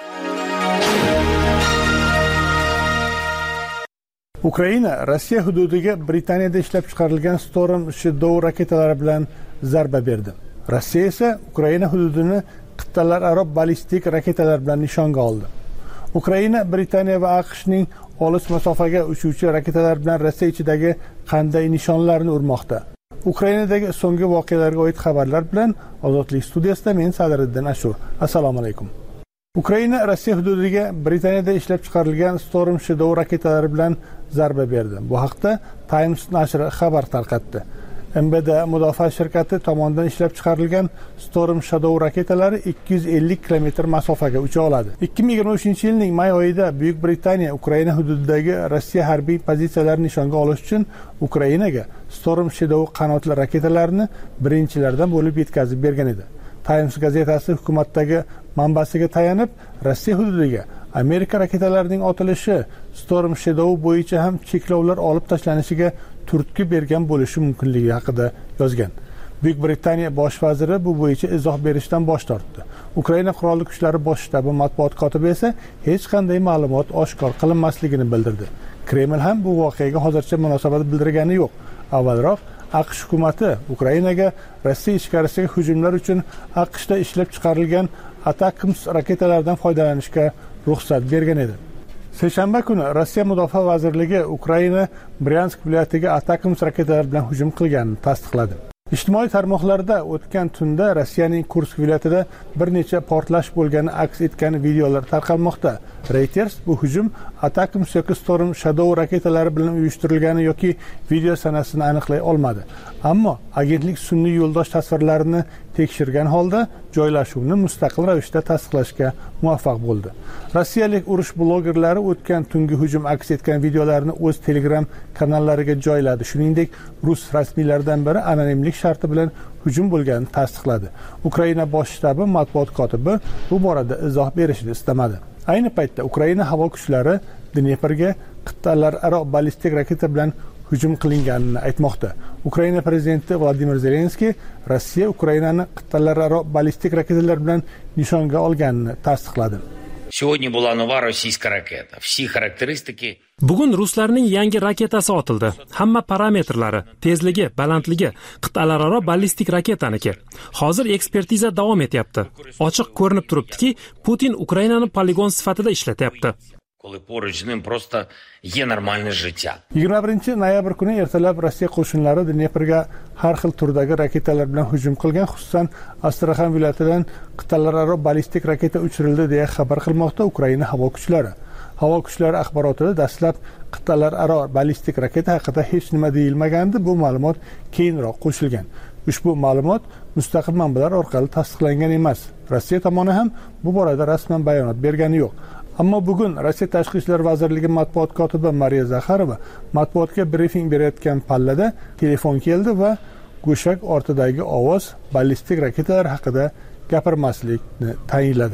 Ukraina Rossiya hududiga Britaniyada ishlab chiqarilgan Storm Shadow raketalari bilan zarba berdi. Rossiya esa Ukraina hududini qit'alararo ballistik raketalar bilan nishonga oldi. Ukraina Britaniya va AQShning olis masofaga uchuvchi raketalar bilan Rossiya ichidagi qanday nishonlarni urmoqda? Ukrainadagi so'nggi voqealarga oid xabarlar bilan Ozodlik studiyasida men Sadriddin Ashur. Assalomu alaykum. Ukraina Rossiya hududiga Britaniyada ishlab chiqarilgan Storm Shadow raketalari bilan zarba berdi. Bu haqda Times nashri xabar tarqatdi. MBD mudofaa shirkati tomonidan ishlab chiqarilgan Storm Shadow raketalari 250 kilometr masofaga ucha oladi. 2023-yilning may oyida Buyuk Britaniya Ukraina hududidagi Rossiya harbiy pozitsiyalarini nishonga olish uchun Ukrainaga Storm Shadow qanotli raketalarini birinchilardan bo'lib yetkazib bergan edi. Times gazetasi hukumatdagi manbasiga tayanib, Rossiya hududiga Amerika raketalarining otilishi Storm Shadow bo'yicha ham cheklovlar olib tashlanishiga turtki bergan bo'lishi mumkinligi haqida yozgan. Buyuk Britaniya bosh vaziri bu bo'yicha izoh berishdan bosh tortdi. Ukraina qurolli kuchlari bosh shtabi matbuot kotibi esa hech qanday ma'lumot oshkor qilinmasligini bildirdi. Kreml ham bu voqeaga hozircha munosabat bildirgani yo'q. Avvalroq AQSh hukumati Ukrainaga Rossiya ichkarisiga hujumlar uchun AQShda ishlab chiqarilgan Atakms raketalaridan foydalanishga ruxsat bergan edi. Seshanba kuni Rossiya Mudofaa vazirligi Ukraina Bryansk viloyatiga Atakms raketalari bilan hujum qilganini tasdiqladi. Ijtimoiy tarmoqlarda o'tgan tunda Rossiyaning Kursk viloyatida bir necha portlash bo'lgani aks etgan videolar tarqalmoqda. Reuters bu hujum Atakms yoki Storm Shadow raketalari bilan uyushtirilgani yoki video sanasini aniqlay olmadi. Ammo agentlik sun'iy yo'ldosh tasvirlarini tekshirgan holda joylashuvni mustaqil ravishda tasdiqlashga muvaffaq bo'ldi. Rossiyalik urush blogerlari o'tgan tungi hujum aks etgan videolarni o'z Telegram kanallariga joyladi. Shuningdek, rus rasmiylaridan biri anonimlik sharti bilan hujum bo'lganini tasdiqladi. Ukraina bosh shtabi matbuot kotibi bu borada izoh berishni istamadi. Ayni paytda Ukraina havo kuchlari Dneprga qit'alararo ballistik raketa bilan hujum qilinganini aytmoqda. Ukraina prezidenti Vladimir Zelenskiy Rossiya Ukrainani qit'alararo ballistik raketalar bilan nishonga olganini tasdiqladi.
Сегодня была новая российская ракета. Все характеристики.
Bugun ruslarning yangi raketasi otildi. Hamma parametrlari, tezligi, balandligi qit'alararo ballistik raketaniki. Hozir ekspertiza davom etyapti. Ochiq ko'rinib turibdiki, Putin Ukrainani poligon sifatida ishlatyapti.
Коли поруч з ним просто є нормальне життя.
21 noyabr kuni ertalab Rossiya qo'shinlari Dneprga har xil turdagi raketalar bilan hujum qilgan, xususan Astraxan viloyatidan qit'alararo ballistik raketa uchirildi deya xabar qilmoqda Ukraina havo kuchlari. Havo kuchlari axborotida dastlab qit'alararo ballistik raketa haqida hech nima deyilmagandi, bu ma'lumot keyinroq qo'shilgan. Ushbu ma'lumot mustaqil manbalar orqali tasdiqlangan emas. Rossiya tomoni ham bu borada rasman bayonot bergani yo'q. Ammo bugun Rossiya Tashqi ishlar vazirligi matbuot kotibi Mariya Zakharova matbuotga brifing berayotgan pallada telefon keldi va go'shak ortidagi ovoz ballistik raketalar haqida gapirmaslikni tayinladi.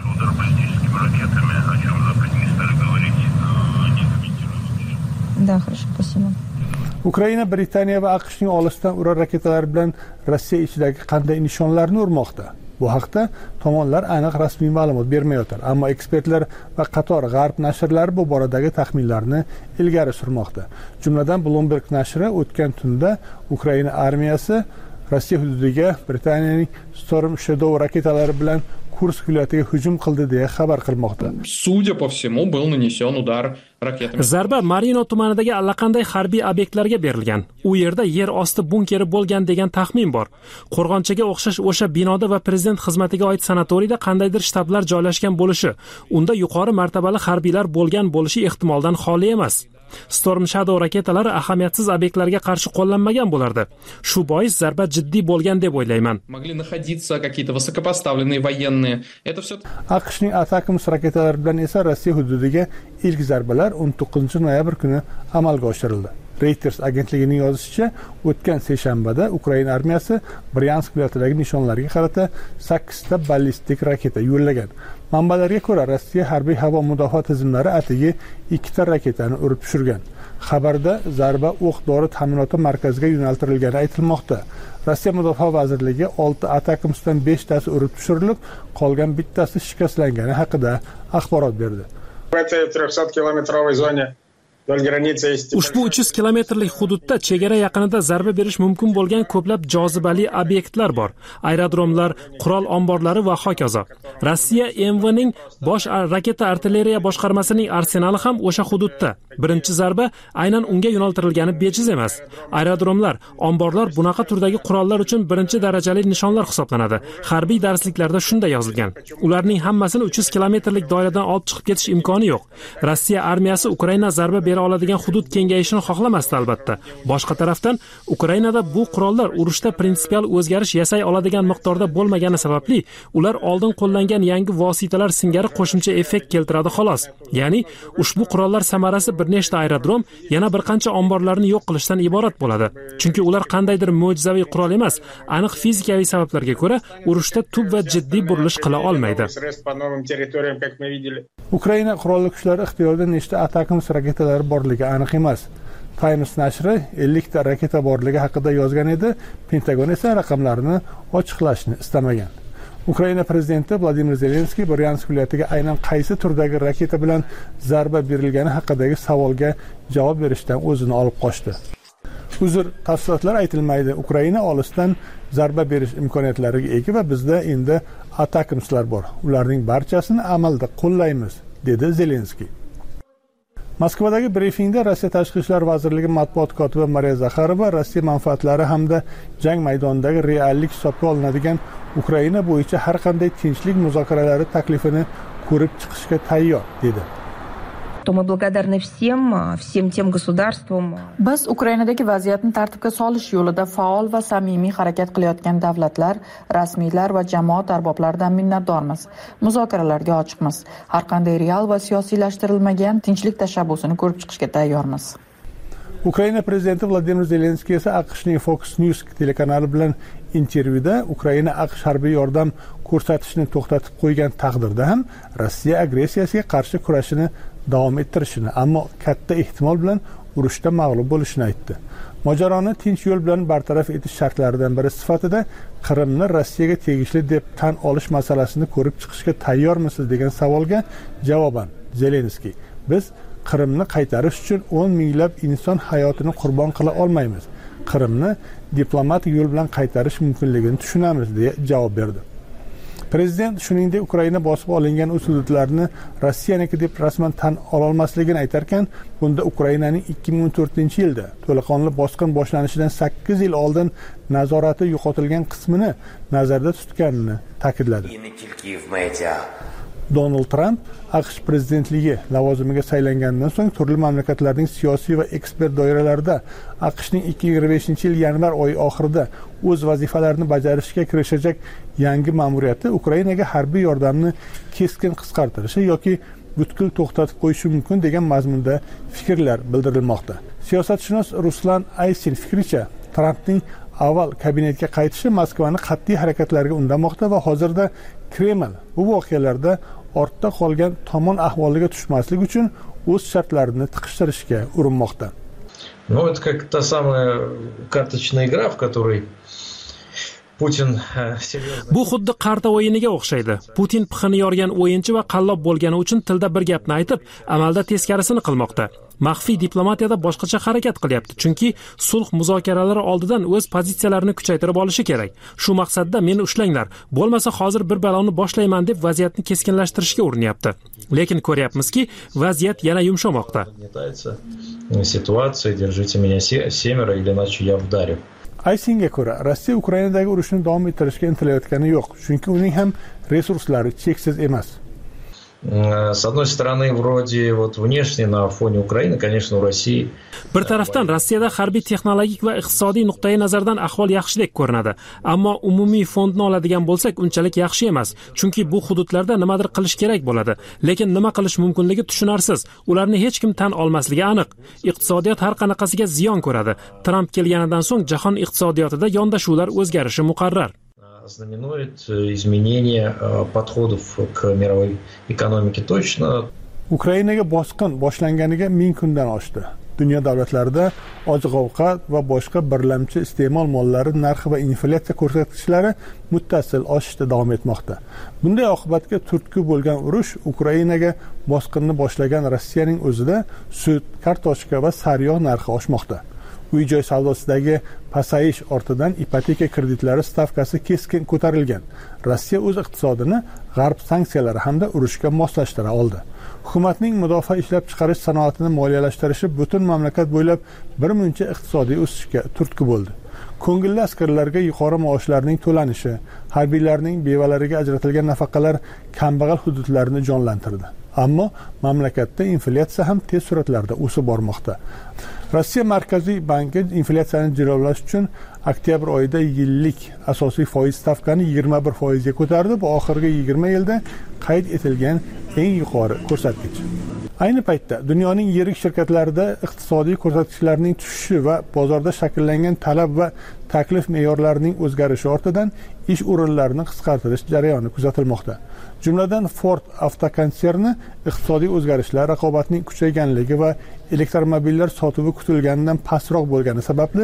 Да, хорошо, спасибо.
Ukraina Britaniya va AQShning olisdan urar raketalari bilan Rossiya ichidagi qanday nishonlarni urmoqda? Bu haqda tomonlar aniq rasmiy ma'lumot bermayotir, ammo ekspertlar va qator g'arb nashrlari bu boradagi taxminlarni ilgari surmoqda. Jumladan Bloomberg nashri o'tgan tunda Ukraina armiyasi Rossiya hududiga Britaniyaning Storm Shadow raketalari bilan Kursk viloyatiga hujum qildi deya xabar qilmoqda.
Судя по всему, был нанесен удар ракетами.
Zarba Marino tumanidagi allaqanday harbiy obyektlarga berilgan. U yerda yer osti bunkeri bo'lgan degan taxmin bor. Qo'rg'onchaga o'xshash o'sha binoda va prezident xizmatiga oid sanatoriyda qandaydir shtablar joylashgan bo'lishi, unda yuqori martabali harbiylar bo'lgan bo'lishi ehtimoldan xoli emas. Storm Shadow raketalari ahamiyatsiz obyektlarga qarshi qo'llanmagan bo'lardi. Shu bois zarba jiddiy bo'lgan deb o'ylayman.
Могли находиться какие-то высокопоставленные военные. Это всё.
AQShning Atakms raketalari bilan esa Rossiya hududiga ilk zarbalar 19 noyabr kuni amalga oshirildi. Reuters agentligining yozishicha, o'tgan seshanbada Ukraina armiyasi Bryansk viloyatidagi nishonlarga qarata 8 ta ballistik raketa yo'llagan. Manbalarga ko'ra, Rossiya harbiy havo mudofaa tizimlari atigi 2 ta raketani urib tushirgan. Xabarda zarba o'q-dori ta'minoti markaziga yo'naltirilgani aytilmoqda. Rossiya mudofaa vazirligi 6 Atakmsdan 5 tasi urib tushirilib, qolgan bittasi shikastlangani haqida axborot berdi.
В этой 300-километровой зоне
Ushbu 300 kilometrlik hududda chegara yaqinida zarba berish mumkin bo'lgan ko'plab jozibali obyektlar bor. Aerodromlar, qurol omborlari va hokazo. Rossiya MVning bosh raketa artilleriya boshqarmasining arsenali ham o'sha hududda. Birinchi zarba aynan unga yo'naltirilgani bejiz emas. Aerodromlar, omborlar bunaqa turdagi qurollar uchun birinchi darajali nishonlar hisoblanadi. Harbiy darsliklarda shunday yozilgan. Ularning hammasini 300 kilometrlik doiradan olib chiqib ketish imkoni yo'q. Rossiya armiyasi Ukraina zarba oladigan hudud kengayishini xohlamasdi albatta. Boshqa tarafdan Ukrainada bu qurollar urushda prinsipial o'zgarish yasay oladigan miqdorda bo'lmagani sababli ular oldin qo'llangan yangi vositalar singari qo'shimcha effekt keltiradi xolos. Ya'ni ushbu qurollar samarasi bir nechta aerodrom, yana bir qancha omborlarni yo'q qilishdan iborat bo'ladi. Chunki ular qandaydir mo'jizaviy qurol emas, aniq fizikaviy sabablarga ko'ra urushda tub va jiddiy burilish qila olmaydi.
Ukraina qurolli kuchlari ixtiyorida nechta Atakms raketalari borligi aniq emas. Times nashri 50 ta raketa borligi haqida yozgan edi, Pentagon esa raqamlarni ochiqlashni istamagan. Ukraina prezidenti Vladimir Zelenskiy Bryansk viloyatiga aynan qaysi turdagi raketa bilan zarba berilgani haqidagi savolga javob berishdan o'zini olib qochdi. Uzr, tafsilotlar aytilmaydi. Ukraina olisdan zarba berish imkoniyatlariga ega va bizda endi Atakmslar bor. Ularning barchasini amalda qo'llaymiz, dedi Zelenskiy. Moskvadagi brifingda Rossiya Tashqi ishlar vazirligi matbuot kotibi Mariya Zakharova Rossiya manfaatlari hamda jang maydonidagi reallik hisobga olinadigan Ukraina bo'yicha har qanday tinchlik muzokaralari taklifini ko'rib chiqishga tayyor, dedi.
Мы благодарны всем тем государствам.
Biz Ukrainadagi vaziyatni tartibga solish yo'lida faol va samimiy harakat qilayotgan davlatlar, rasmiylar va jamoat arboblaridan minnatdormiz. Muzokaralarga ochiqmiz. Har qanday real va siyosiylashtirilmagan tinchlik tashabbusini ko'rib chiqishga tayyormiz.
Ukraina prezidenti Vladimir Zelenskiy esa AQShning Fox News telekanali bilan intervyuda Ukraina AQSh harbiy yordam ko'rsatishni to'xtatib qo'ygan taqdirda ham Rossiya agressiyasiga qarshi kurashini davom ettirishini, ammo katta ehtimol bilan urushda mag'lub bo'lishini aytdi. Mojaroni tinch yo'l bilan bartaraf etish shartlaridan biri sifatida Qrimni Rossiyaga tegishli deb tan olish masalasini ko'rib chiqishga tayyormisiz degan savolga javoban Zelenskiy: biz Qrimni qaytarish uchun 10 minglab inson hayotini qurbon qila olmaymiz. Qrimni diplomatik yo'l bilan qaytarish mumkinligini tushunamiz, deya javob berdi. Prezident shuningdek Ukraina bosib olingan hududlarni Rossiyaniki deb rasman tan ololmasligini aytarkan, bunda Ukrainaning 2014-yilda to'laqonli bosqin boshlanishidan 8 yil oldin nazorati yo'qotilgan qismini nazarda tutganini ta'kidladi. Donald Trump AQSh prezidentligi lavozimiga saylangandan so'ng turli mamlakatlarning siyosiy va ekspert doiralarida AQShning 2025-yil yanvar oyi oxirida o'z vazifalarini bajarishga kirishajak yangi ma'muriyati Ukrainaga harbiy yordamni keskin qisqartirishi yoki butkul to'xtatib qo'yishi mumkin degan mazmunda fikrlar bildirilmoqda. Siyosatshunos Ruslan Aysin fikricha, Trumpning avval kabinetga qaytishi Moskvani qat'iy harakatlarga undamoqda va hozirda Kreml bu voqealarda ortda qolgan tomon ahvoliga tushmaslik uchun o'z shartlarini tiqishtirishga urinmoqda.
Ну, это как та самая карточная игра, в которой Putin
Bu xuddi qarta o'yiniga o'xshaydi. Putin pixini yorgan o'yinchi va qallob bo'lgani uchun tilda bir gapni aytib, amalda teskarisini qilmoqda. Maxfiy diplomatiyada boshqacha harakat qilyapti, chunki sulh muzokaralari oldidan o'z pozitsiyalarini kuchaytirib olishi kerak. Shu maqsadda meni ushlanglar, bo'lmasa hozir bir balonni boshlayman deb vaziyatni keskinlashtirishga urinyapti. Lekin ko'ryapmizki, vaziyat yana yumshamoqda.
Situatsiya, держите меня семеро, или иначе я вдарю.
Aysinga ko'ra, Rossiya Ukrainadagi urushni davom ettirishga intilayotgani yo'q, chunki uning ham resurslari cheksiz emas.
С одной стороны, вроде вот внешне на фоне Украины, конечно, у России.
Bir tarafdan Rossiyada harbiy texnologik va iqtisodiy nuqtai nazardan ahvol yaxshidek ko'rinadi, ammo umumiy fondni oladigan bo'lsak, unchalik yaxshi emas, chunki bu hududlarda nimadir qilish kerak bo'ladi, lekin nima qilish mumkinligi tushunarsiz. Ularni hech kim tan olmasligi aniq. Iqtisodiyot har qanaqasiga ziyon ko'radi. Tramp kelganidan so'ng jahon iqtisodiyotida yondashuvlar o'zgarishi muqarrar.
Знаменует изменение подходов к мировой экономике точно.
Ukrainaga bosqin boshlanganiga 1000 kundan oshdi. Dunyo davlatlarida oziq-ovqat va boshqa birlamchi iste'mol mollari narxi va inflyatsiya ko'rsatkichlari muttasil oshishda davom etmoqda. Bunday oqibatga turtki bo'lgan urush Ukrainaga bosqinni boshlagan Rossiyaning o'zida sut, kartoshka va sariyog' narxi oshmoqda. Uy-joy savdosidagi pasayish ortidan ipoteka kreditlari stavkasi keskin ko'tarilgan. Rossiya o'z iqtisodini g'arb sanksiyalari hamda urushga moslashtira oldi. Hukumatning mudofaa ishlab chiqarish sanoatini moliyalashtirishi butun mamlakat bo'ylab bir muncha iqtisodiy o'sishga turtki bo'ldi. Ko'ngilli askarlarga yuqori maoshlarning to'lanishi, harbiylarning bevalariga ajratilgan nafaqalar kambag'al hududlarni jonlantirdi. Ammo mamlakatda inflyatsiya ham tez sur'atlarda o'sib bormoqda. Rossiya Markaziy banki inflyatsiyani jilovlash uchun oktyabr oyida yillik asosiy foiz stavkani 21% ga ko'tardi. Bu oxirgi 20 yilda qayd etilgan eng yuqori ko'rsatkich. Ayni paytda dunyoning yirik shirkatlarida iqtisodiy ko'rsatkichlarning tushishi va bozorda shakllangan talab va taklif me'yorlarining o'zgarishi ortidan ish o'rinlarini qisqartirish jarayoni kuzatilmoqda. Jumladan Ford avtokonserni iqtisodiy o'zgarishlar, raqobatning kuchayganligi va elektromobillar sotuvi kutilganidan pastroq bo'lgani sababli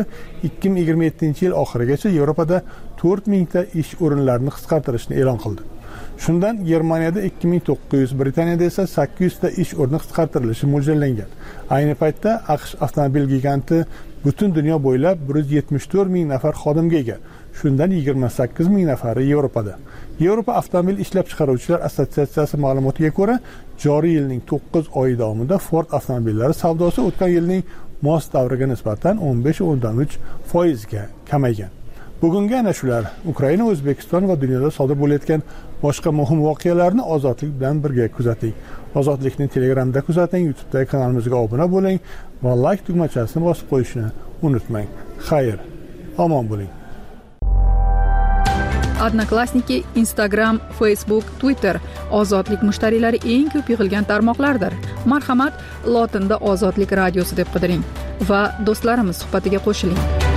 2027-yil oxirigacha Yevropada 4000 ta ish o'rinlarini qisqartirishni e'lon qildi. Shundan Germaniyada 2900, Britaniyada esa 800 ta ish o'rni qisqartirilishi mo'ljallangan. Ayni paytda AQSh avtomobil giganti butun dunyo bo'ylab 174,000 nafar xodimga ega. Shundan 28,000 nafari Yevropada. Yevropa avtomobil ishlab chiqaruvchilar assotsiatsiyasi ma'lumotiga ko'ra, joriy yilning 9 oyi davomida Ford avtomobillari savdosi o'tgan yilning mos davriga nisbatan 15.3% ga kamaygan. Bugungi ana shular Ukraina, O'zbekiston va dunyoda sodir bo'layotgan boshqa muhim voqealarni Ozodlik bilan birga kuzating. Ozodlikni Telegramda kuzating, YouTube'dagi kanalimizga obuna bo'ling va like tugmachasini bosib qo'yishni unutmang. Xayr, omon bo'ling.
Odnoklassniki, Instagram, Facebook, Twitter Ozodlik mushtariylari eng ko'p yig'ilgan tarmoqlardir. Marhamat, lotinda Ozodlik radiosi deb qidiring va do'stlarimiz suhbatiga qo'shiling.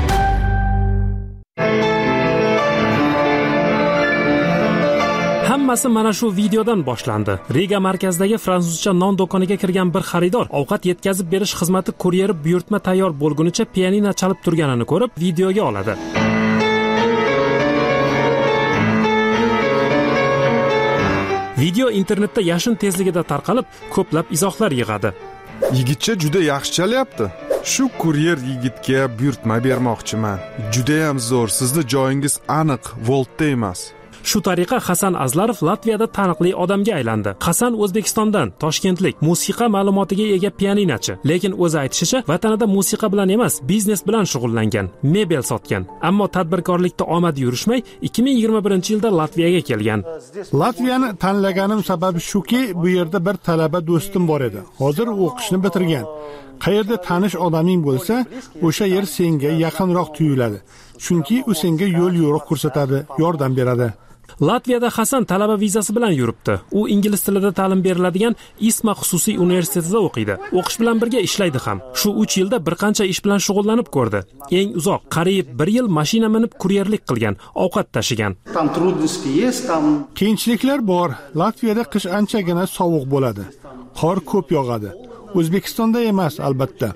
Hammasi mana shu videodan boshlandi. Riga markazidagi fransuzcha non do'koniga kirgan bir xaridor ovqat yetkazib berish xizmati kuryeri buyurtma tayyor bo'lgunicha pianino chalib turganini ko'rib, videoga oladi. Video internetda yashin tezligida tarqalib, ko'plab izohlar yig'adi.
Yigitcha juda yaxshi chalyapti. Shu kuryer yigitga buyurtma bermoqchiman. Juda ham zo'r, sizni joyingiz aniq, Voltda emas.
Shu tariqa Hasan Azlarov Latviyada taniqli odamga aylandi. Hasan O'zbekistondan, Toshkentlik, musiqa ma'lumotiga ega pianinochi, lekin o'zi aytishicha, vatanida musiqa bilan emas, biznes bilan shug'ullangan, mebel sotgan. Ammo tadbirkorlikda omadi yurishmay, 2021-yilda Latviyaga kelgan.
Latviyani tanlaganim sababi shuki, bu yerda bir talaba do'stim bor edi. Hozir o'qishni bitirgan. Qayerda tanish odaming bo'lsa, o'sha yer senga yaqinroq tuyuladi. Chunki u senga yo'l yo'riq ko'rsatadi, yordam beradi.
Latviyada Hasan talaba vizasi bilan yuribdi. U ingliz tilida ta'lim beriladigan ISMA xususiy universitetida o'qiydi. O'qish bilan birga ishlaydi ham. Shu 3 yilda bir qancha ish bilan shug'ullanib ko'rdi. Eng uzoq, qariyb 1 yil mashina minib kuryerlik qilgan, ovqat tashigan.
Qiyinchiliklar bor. Latviyada qish anchagina sovuq bo'ladi. Qor ko'p yog'adi. O'zbekistonda emas, albatta.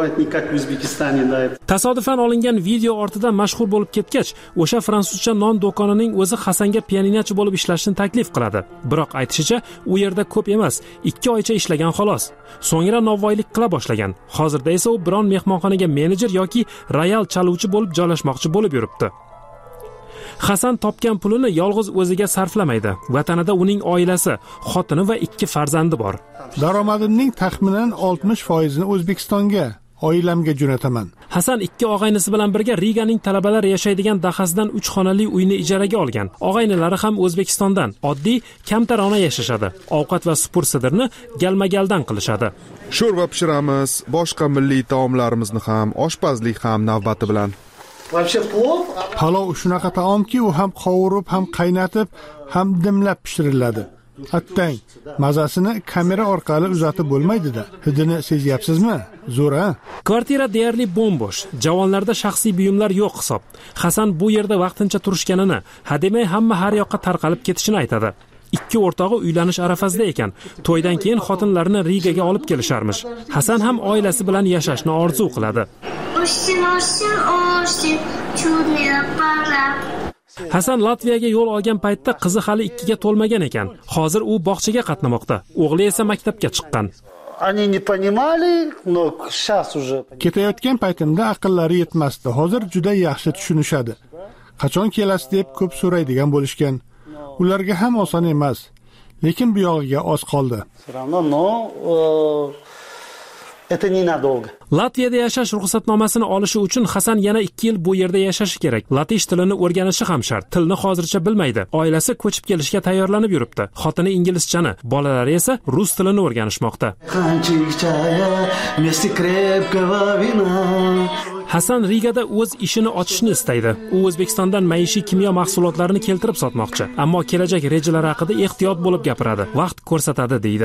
Tasodifan olingan video ortidan mashhur bo'lib ketgach, o'sha fransuzcha non do'konining o'zi Hasanga pianinachi bo'lib ishlashni taklif qiladi. Biroq aytishicha, u yerda ko'p emas, 2 oycha ishlagan xolos. So'ngra novvoylik qila boshlagan. Hozirda esa u biron mehmonxonaga menejer yoki royal chaluvchi bo'lib joylashmoqchi bo'lib yuribdi. Hasan topgan pulini yolg'iz o'ziga sarflamaydi. Vatanida uning oilasi, xotini va 2 farzandi bor.
Daromadimning taxminan 60% O'zbekistonga, oilamga jo'nataman.
Hasan 2 og'aynisi bilan birga Riganing talabalar yashaydigan dahasidan 3 xonali uyni ijaraga olgan. Og'aynilari ham O'zbekistondan, oddiy, kamtarona yashashadi. Ovqat va supur-sidirni galma-galdan qilishadi.
Sho'rva pishiramiz, boshqa milliy taomlarimizni ham, oshpazlik ham navbati bilan.
Palov shunaqa taomki, u ham qovurib, ham qaynatib, ham dimlab pishiriladi. Attang, mazasini kamera orqali uzatib bo'lmaydi-da. Hidini sezyapsizmi? Zo'r-a?
Kvartira deyarli bo'm-bo'sh. Javonlarda shaxsiy buyumlar yo'q hisob. Hasan bu yerda vaqtincha turishganini, hademay hamma har yoqqa tarqalib ketishini aytadi. 2 o'rtog'i uylanish arafasida ekan. To'ydan keyin xotinlarini Rigaga olib kelisharmish. Hasan ham oilasi bilan yashashni orzu qiladi. Hasan Latviyaga yo'l olgan paytda qizi hali 2 ga to'lmagan ekan. Hozir u bog'chaga qatnamoqda. O'g'li esa maktabga chiqqan.
Ketayotgan paytimda aqllari yetmasdi. Hozir juda yaxshi tushunishadi. Qachon kelasiz deb ko'p so'raydigan bo'lishgan. Ularga ham oson emas, lekin bu yog'iga oz qoldi.
Latviyada yashash ruxsatnomasini olishi uchun Hasan yana 2 yil bu yerda yashashi kerak. Latish tilini o'rganishi ham shart. Tilni hozircha bilmaydi. Oilasi ko'chib kelishga tayyorlanib yuribdi. Xotini inglizchani, bolalari esa rus tilini o'rganishmoqda. Hasan Rigada o'z ishini ochishni istaydi. U O'zbekistondan maishiy kimyo mahsulotlarini keltirib sotmoqchi, ammo kelajak rejalari haqida ehtiyot bo'lib gapiradi. Vaqt ko'rsatadi, deydi.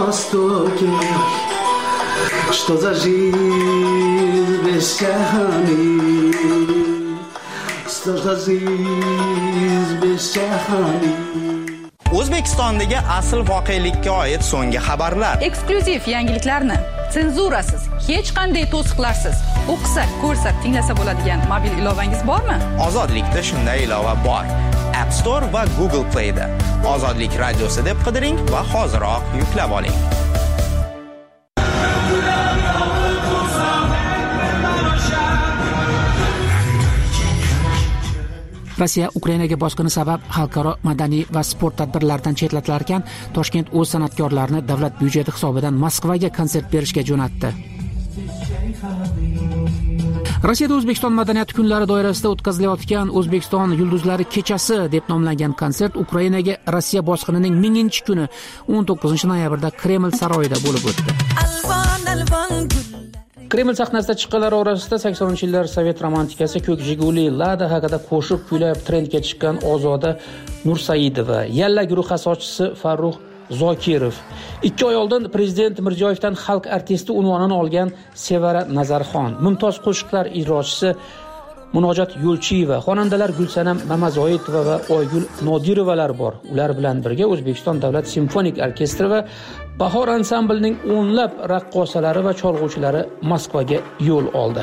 Что за жизнь без тяхани? Что за жизнь без tяхани?
O'zbekistondagi asl voqelikka oid so'nggi xabarlar.
Eksklyuziv yangiliklarni senzurasiz, hech qanday to'siqlarsiz o'qisa, ko'rsa, tinglasa bo'ladigan mobil ilovangiz bormi?
Ozodlikda shunday ilova bor. App Store va Google Play da. Ozodlik radiosi deb qidiring va hoziroq yuklab oling.
Rossiya Ukrainaga bosqini sabab xalqaro madaniy va sport tadbirlaridan chetlatilar ekan, Toshkent o'z san'atkorlarini davlat byudjeti hisobidan Moskvaga konsert berishga jo'natdi. Rossiyada O'zbekiston madaniyat kunlari doirasida o'tkazilayotgan O'zbekiston yulduzlari kechasi deb nomlangan konsert Ukrainaga Rossiya bosqinining 1000-kuni 19-noyabrda Kreml saroyida bo'lib o'tdi. Kreml sahnasida chiqqanlar orasida 80-yillar Sovet romantikasi Ko'k Jiguli, Lada haqida qo'shiq kuylab trendga chiqqan Ozoda Nursaidova, Yalla guruhi asoschisi Farruh Zokirov, 2 oy oldin prezident Mirziyoyevdan xalq artisti unvonini olgan Sevara Nazarxon, mumtoz qo'shiqlar ijrochisi Munojat Yo'lchiyeva, xonandalar Gulsanam Mamazoitova va Oygul Nodirovalar bor. Ular bilan birga O'zbekiston davlat simfonik orkestri va Bahor ansamblining o'nlab raqqosalari va cholg'uvchilari Moskvaga yo'l oldi.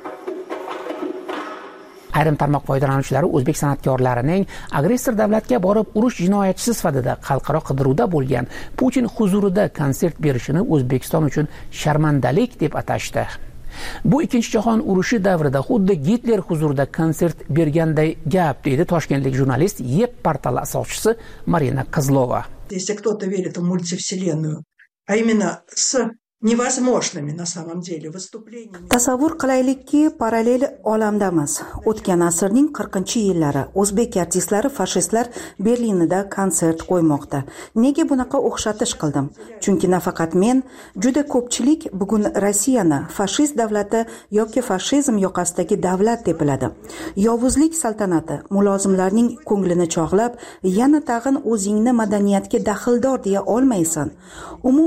Ayrim tarmoq foydalanuvchilari o'zbek san'atkorlarining agressor davlatga borib urush jinoyatchisi sifatida xalqaro qidiruvda bo'lgan Putin huzurida konsert berishini O'zbekiston uchun sharmandalik deb atashdi. Bu Ikkinchi jahon urushi davrida xuddi Gitler huzurida konsert berganday gap, deydi toshkentlik jurnalist Yep portali asoschisi Marina Kozlova.
Если кто-то верит в мультивселенную, а именно с невозможными на самом деле выступлениями.
Tasavvur qilaylikki, parallel olamdamiz. O'tgan asrning 40-yillari o'zbek artistlari fashistlar Berlinda konsert qo'ymoqda. Nega bunaqa o'xshatish qildim? Chunki nafaqat men, juda ko'pchilik bugun Rossiyani fashist davlati yoki fashizm yoqasidagi davlat deb biladi. Yovuzlik saltanati mulozimlarning ko'nglini chog'lab, yana tag'in o'zingni madaniyatga daxldor deya olmaysan. Umuman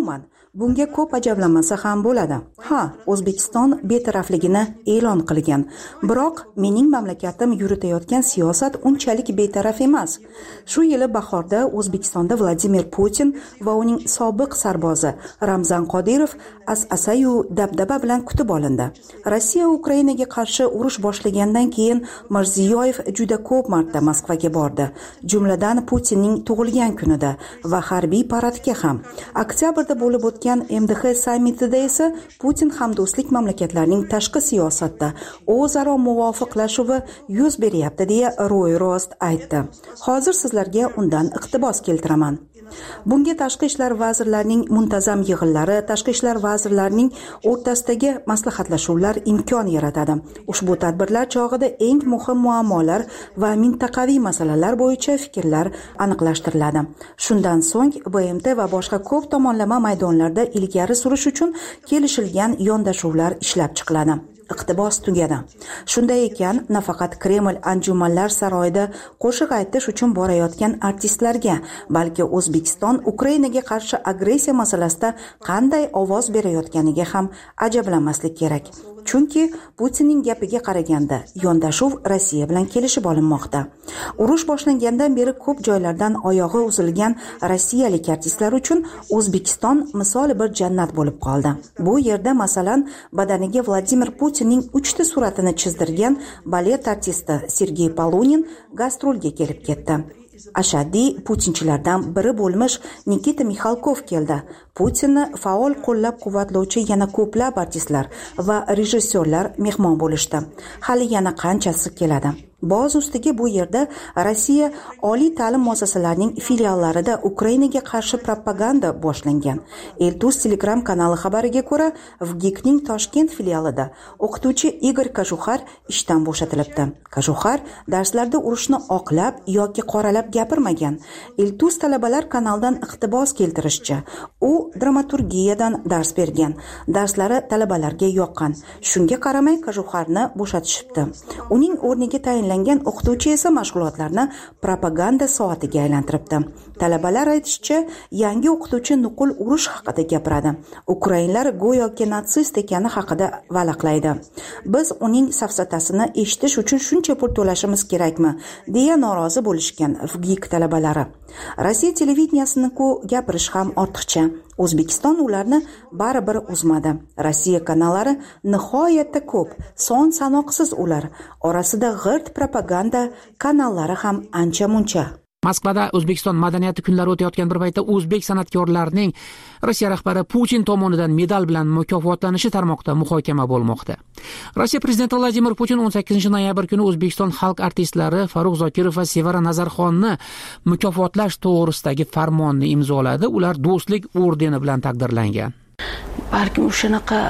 bunga ko'p ajablanmasa ham bo'ladi. Ha, O'zbekiston betarafligini e'lon qilgan, biroq mening mamlakatim yuritayotgan siyosat unchalik betaraf emas. Shu yili bahorda O'zbekistonda Vladimir Putin va uning sobiq sarbozi Ramzan Qodirov as-asayu dabdaba bilan kutib olindi. Rossiya Ukrainaga qarshi urush boshlagandan keyin Mirziyoyev juda ko'p marta Moskvaga bordi, jumladan Putinning tug'ilgan kunida va harbiy paradga ham. Oktyabrda bo'lib o'tgan MDH sammitida esa Putin hamdo'stlik mamlakatlarning tashqi siyosatda o'zaro muvofiqlashuvi yuz beryapti deya ro'y-rost aytdi. Hozir sizlarga undan iqtibos keltiraman. Bunga tashqi ishlar vazirlarining muntazam yig'inlari, tashqi ishlar vazirlarining o'rtasidagi maslahatlashuvlar imkon yaratadi. Ushbu tadbirlar chog'ida eng muhim muammolar va mintaqaviy masalalar bo'yicha fikrlar aniqlashtiriladi. Shundan so'ng BMT va boshqa ko'p tomonlama maydonlarda ilgari surish uchun kelishilgan yondashuvlar ishlab chiqiladi. Iqtibos tugadi. Shunday ekan, nafaqat Kreml anjumanlar saroyida qo'shiq aytish uchun borayotgan artistlarga, balki O'zbekiston Ukrainaga qarshi agressiya masalasida qanday ovoz berayotganiga ham ajablanmaslik kerak. Chunki Putinning gapiga qaraganda yondashuv Rossiya bilan kelishib olinmoqda. Urush boshlangandan beri ko'p joylardan oyog'i uzilgan rossiyalik artistlar uchun O'zbekiston misoli bir jannat bo'lib qoldi. Bu yerda masalan badaniga Vladimir Putinning 3 ta suratini chizdirgan balet artisti Sergey Polunin gastrolga kelib ketdi. Ashaddiy putinchilardan biri bo'lmish Nikita Mixalkov keldi. Putinni faol qo'llab-quvvatlovchi yana ko'plab artistlar va rejissyorlar mehmon bo'lishdi. Hali yana qanchasi keladi. Boz ustiga bu yerda Rossiya oliy ta'lim muassasalarining filiallarida Ukrainaga qarshi propaganda boshlangan. Eltus Telegram kanali xabariga ko'ra, VGIKning Toshkent filialida o'qituvchi Igor Kashuxar ishdan bo'shatilibdi. Kashuxar darslarda urushni oqlab yoki qoralab gapirmagan. Eltus talabalar kanaldan iqtibos keltirishcha, u dramaturgiyadan dars bergan. Darslari talabalarga yoqqan. Shunga qaramay Kashuxarni bo'shatishibdi. Uning o'rniga tayinlangan o'qituvchi esa mashg'ulotlarni propaganda soatiga aylantiribdi. Talabalar aytishicha, yangi o'qituvchi nuqul urush haqida gapiradi. Ukrainlar go'yoki natsist ekani haqida valaqlaydi. Biz uning safsatasini eshitish uchun shuncha pul to'lashimiz kerakmi, deya norozi bo'lishgan VGIK talabalari. Rossiya televideniyasini-ku gapirish ham ortiqcha. O'zbekiston ularni baribir uzmadi. Rossiya kanallari nihoyatda ko'p, son sanoqsiz ular. Orasida g'irt propaganda kanallari ham ancha-muncha.
Moskvada O'zbekiston madaniyati kunlari o'tayotgan bir paytda o'zbek san'atkorlarining Rossiya rahbari Putin tomonidan medal bilan mukofotlanishi tarmoqda muhokama bo'lmoqda. Rossiya prezidenti Vladimir Putin 18-noyabr kuni O'zbekiston xalq artistlari Farruh Zokirov va Sevara Nazarxonni mukofotlash to'g'risidagi farmonni imzoladi. Ular do'stlik ordeni bilan taqdirlangan.
Balkim o'shanaqa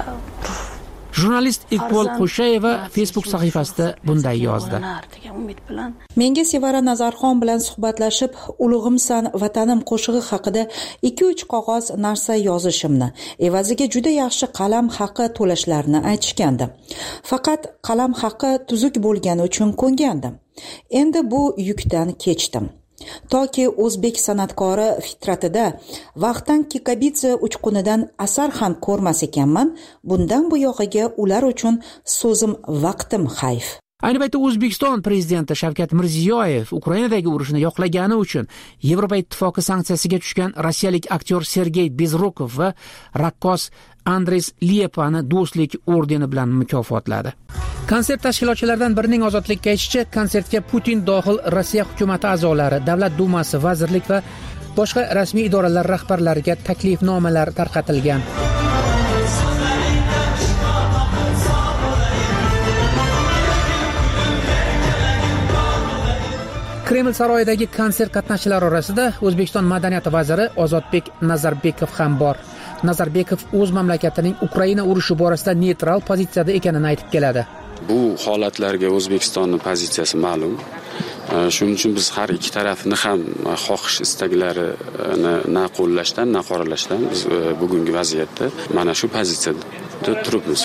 Jurnalist Iqbol Qo'shayeva Facebook sahifasida bunday yozdi.
Menga Sevara Nazarxon bilan suhbatlashib, ulug'imsan vatanim qo'shig'i haqida 2-3 qog'oz narsa yozishimni, evaziga juda yaxshi qalam haqi to'lashlarini aytishgandi. Faqat qalam haqi tuzuk bo'lgani uchun ko'ngandim. Endi bu yukdan kechdim. Toki o'zbek san'atkori fitratida vaqtdan Kikabidze uchqunidan asar ham ko'rmas ekanman, bundan bu yog'iga ular uchun so'zim vaqtim hayf.
Ayni paytda O'zbekiston prezidenti Shavkat Mirziyoyev Ukrainadagi urushni yoqlagani uchun Yevropa ittifoqi sanksiyasiga tushgan rossiyalik aktyor Sergey Bezrukov va raqqos Andres Liepani do'stlik ordeni bilan mukofotladi. Konsert tashkilotchilaridan birining ozodlikka aytishicha, konsertga Putin dohil Rossiya hukumati a'zolari, Davlat dumasi, vazirlik va boshqa rasmiy idoralar rahbarlariga taklifnomalar tarqatilgan. Kreml saroyidagi konsert qatnashchilari orasida O'zbekiston madaniyat vaziri Ozodbek Nazarbekov ham bor. Nazarbekov o'z mamlakatining Ukraina urushi borasida neytral pozitsiyada ekanini aytib keladi.
Bu holatlarga O'zbekistonning pozitsiyasi ma'lum. Shuning uchun biz har ikki tarafni ham xohish istaklarini na qo'llashdan, na qoralashdan biz bugungi vaziyatda mana shu pozitsiyada turibmiz.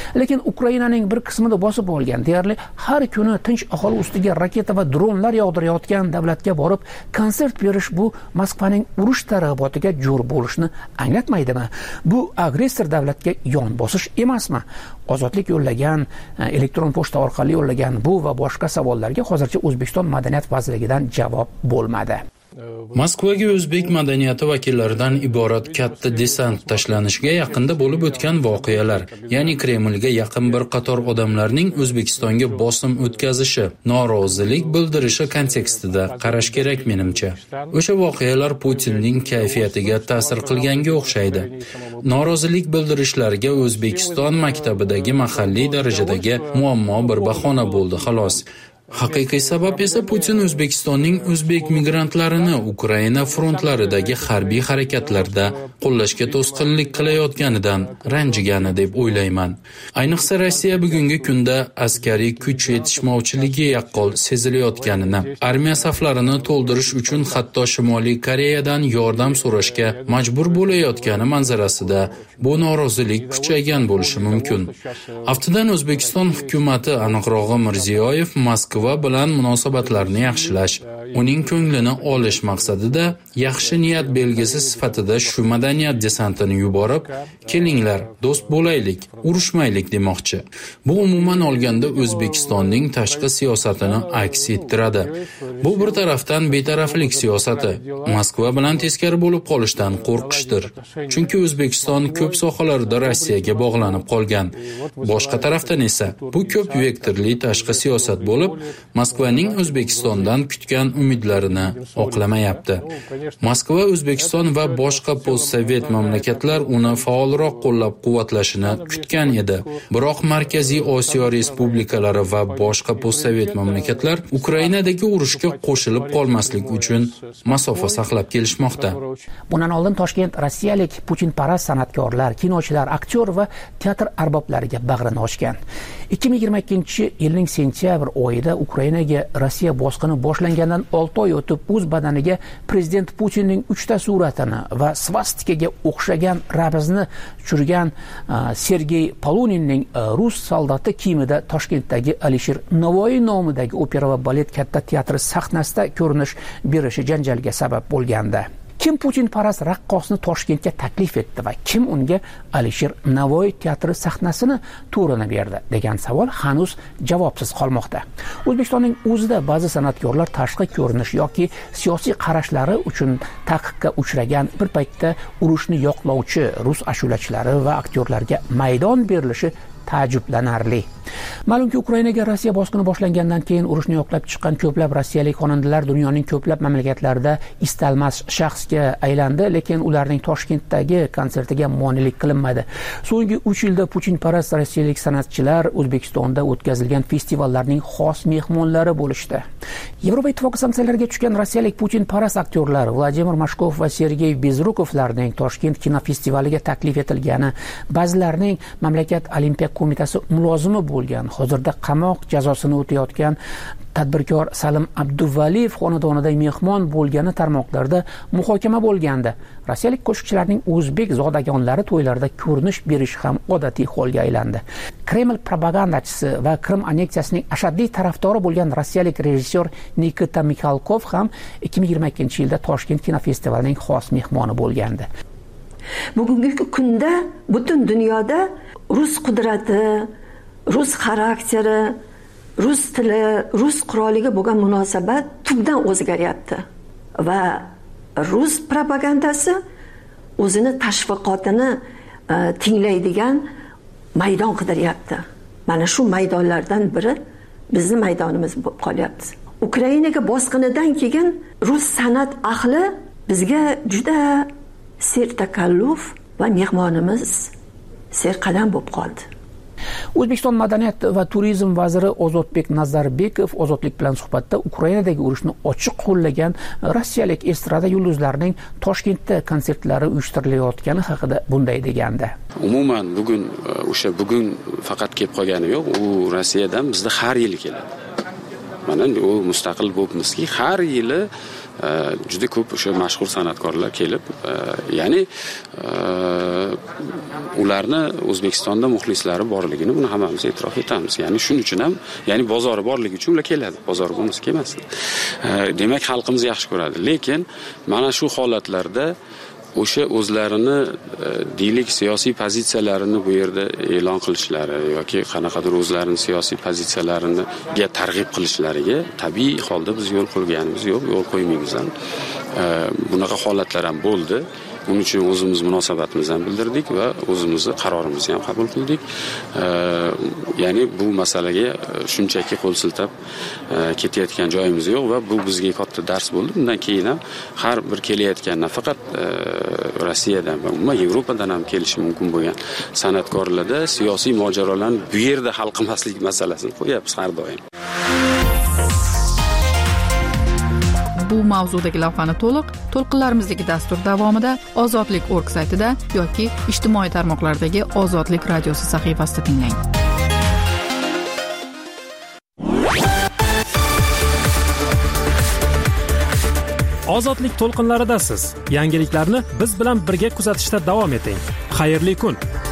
lekin Ukrainaning bir qismini bosib olgan, deyarli har kuni tinch aholi ustiga raketa va dronlar yog'dirayotgan davlatga borib konsert berish bu Moskvaning urush targ'ibotiga jo'r bo'lishni anglatmaydimi? Bu agressor davlatga yon bosish emasmi? Ozodlik yo'llagan, elektron pochta orqali yo'llagan bu va boshqa savollarga hozircha O'zbekiston Madaniyat vazirligidan javob bo'lmadi.
Moskvaga o'zbek madaniyati vakillaridan iborat katta desant tashlanishiga yaqinda bo'lib o'tgan voqealar, ya'ni Kremlga yaqin bir qator odamlarning O'zbekistonga bosim o'tkazishi, norozilik bildirishi kontekstida qarash kerak menimcha. O'sha voqealar Putinning kayfiyatiga ta'sir qilganga o'xshaydi. Norozilik bildirishlariga O'zbekiston maktabidagi mahalliy darajadagi muammo bir bahona bo'ldi, xolos. Haqiqiy sabab esa Putin O'zbekistonning o'zbek migrantlarini Ukraina frontlaridagi harbiy harakatlarda qo'llashga to'sqinlik qilayotganidan ranjigani deb o'ylayman. Ayniqsa Rossiya bugungi kunda askariy kuch yetishmovchiligi yaqqol sezilayotganini, armiya saflarini to'ldirish uchun hatto Shimoliy Koreyadan yordam so'rashga majbur bo'layotgani manzarasida bu norozilik kuchaygan bo'lishi mumkin. Aftidan O'zbekiston hukumatı, aniqrog'i Mirziyoyev Moskva bilan munosabatlarni yaxshilash, uning ko'nglini olish maqsadida yaxshi niyat belgisi sifatida shu madaniyat desantini yuborib, kelinglar, do'st bo'laylik, urushmaylik demoqchi. Bu umuman olganda O'zbekistonning tashqi siyosatini aks ettiradi. Bu bir tarafdan betaraflik siyosati, Moskva bilan teskari bo'lib qolishdan qo'rqishdir. Chunki O'zbekiston ko'p sohalarda Rossiyaga bog'lanib qolgan. Boshqa tarafdan esa bu ko'p vektorli tashqi siyosat bo'lib, Moskvaning O'zbekistondan kutgan umidlarini oqlamayapti. Moskva, O'zbekiston va boshqa postsovet mamlakatlar uni faolroq qo'llab-quvvatlashini kutgan edi. Biroq Markaziy Osiyo respublikalari va boshqa postsovet mamlakatlar Ukrainadagi urushga qo'shilib qolmaslik uchun masofa saqlab kelishmoqda.
Bundan oldin Toshkent rossiyalik Putinparast san'atkorlar, kinochilar, aktyor va teatr arboblariga bag'rini ochgan. 2022-yilning sentyabr oyida Ukrainaga Rossiya bosqini boshlangandan 6 oy o'tib o'z badaniga prezident Putinning 3 ta suratini va svastikaga o'xshagan ramzni tushirgan Sergey Poluninning rus soldati kiyimida Toshkentdagi Alisher Navoiy nomidagi opera va balet katta teatri sahnasida ko'rinish berishi janjalga sabab bo'lgandi. Kim Putinparast raqqosni Toshkentga taklif etdi va kim unga Alisher Navoiy teatri sahnasini to'rini berdi degan savol hanuz javobsiz qolmoqda. O'zbekistonning o'zida ba'zi san'atkorlar tashqi ko'rinish yoki siyosiy qarashlari uchun taqiqqa uchragan bir paytda urushni yoqlovchi rus ashulachilari va aktyorlarga maydon berilishi ta'jublanarli. Ma'lumki, Ukrainaga Rossiya bosqini boshlangandan keyin urushni yoqlab chiqqan ko'plab rossiyalik xonandalar dunyoning ko'plab mamlakatlarida istalmas shaxsga aylandi, lekin ularning Toshkentdagi konsertiga monelik qilinmadi. So'nggi 3 yilda Putinparast rossiyalik san'atchilar O'zbekistonda o'tkazilgan festivallarning xos mehmonlari bo'lishdi. Yevropa Ittifoqi sanksiyalarga tushgan rossiyalik Putinparast aktyorlar Vladimir Mashkov va Sergey Bezrukovlarning Toshkent kinofestivaliga taklif etilgani, ba'zilarining mamlakat olimpiya qo'mitasi mulozimi bo'lgan, hozirda qamoq jazosini o'tayotgan tadbirkor Salim Abduvaliyev xonadonida mehmon bo'lgani tarmoqlarda muhokama bo'lgandi. Rossiyalik qo'shiqchilarning o'zbek zodagonlari to'ylarida ko'rinish berishi ham odatiy holga aylandi. Kreml propagandachisi va Qrim anneksiyasining ashaddiy tarafdori bo'lgan rossiyalik rejissyor Nikita Mikhalkov ham 2022-yilda Toshkent kinofestivalining xos mehmoni bo'lgandi.
Bugungi kunda butun dunyoda rus qudrati, rus xarakteri, rus tili, rus quroliga bo'lgan munosabat tubdan o'zgaryapti va rus propagandasi o'zini tashviqotini tinglaydigan maydon qidiryapti. Mana shu maydonlardan biri bizning maydonimiz bo'lib qolyapti. Ukrainaga bosqinidan keyin rus san'at ahli bizga juda sertakalluf va mehmonimiz serqadam bo'lib qoldi.
O'zbekiston madaniyat va turizm vaziri Ozodbek Nazarbekov ozodlik bilan suhbatda Ukrainadagi urushni ochiq qo'llagan rossiyalik estrada yulduzlarining Toshkentda konsertlari uyushtirilayotgani haqida bunday degandi.
Umuman bugun faqat kelib qolgani yo'q, u Rossiyadan bizda har yili keladi. Mana u mustaqil bo'libmizki, har yili juda ko'p o'sha mashhur san'atkorlar kelib, ya'ni ularni O'zbekistonda muxlislari borligini buni hammamiz e'tirof etamiz. Ya'ni shuning uchun ham, ya'ni bozori borligi uchun ular keladi. Bozori bo'lmasa kelmasdi. Demak, xalqimiz yaxshi ko'radi. Lekin mana shu holatlarda o'sha o'zlarini deylik siyosiy pozitsiyalarini bu yerda e'lon qilishlari yoki qanaqadir o'zlarini siyosiy pozitsiyalariga targ'ib qilishlariga tabiiy holda biz yo'l qo'yganimiz yo'q, yo'l qo'ymaymiz ham. Bunaqa holatlar ham bo'ldi. Buning uchun o'zimiz munosabatimizni ham bildirdik va o'zimizni qarorimizni ham qabul qildik. Ya'ni bu masalaga shunchaki qo'l siltab ketayotgan joyimiz yo'q va bu bizga katta dars bo'ldi. Bundan keyin ham har bir kelayotgan nafaqat Rossiyadan va umuman Yevropadan ham kelishi mumkin bo'lgan san'atkorlarda siyosiy mojarolarni bu yerda hal qilmaslik masalasini qo'yapmiz har doim.
Bu mavzudagi lavhani to'lqinlarimizdagi dastur davomida ozodlik.org saytida yoki ijtimoiy tarmoqlardagi Ozodlik radiosi sahifasida tinglang.
Ozodlik to'lqinlaridasiz. Yangiliklarni biz bilan birga kuzatishda davom eting. Xayrli kun.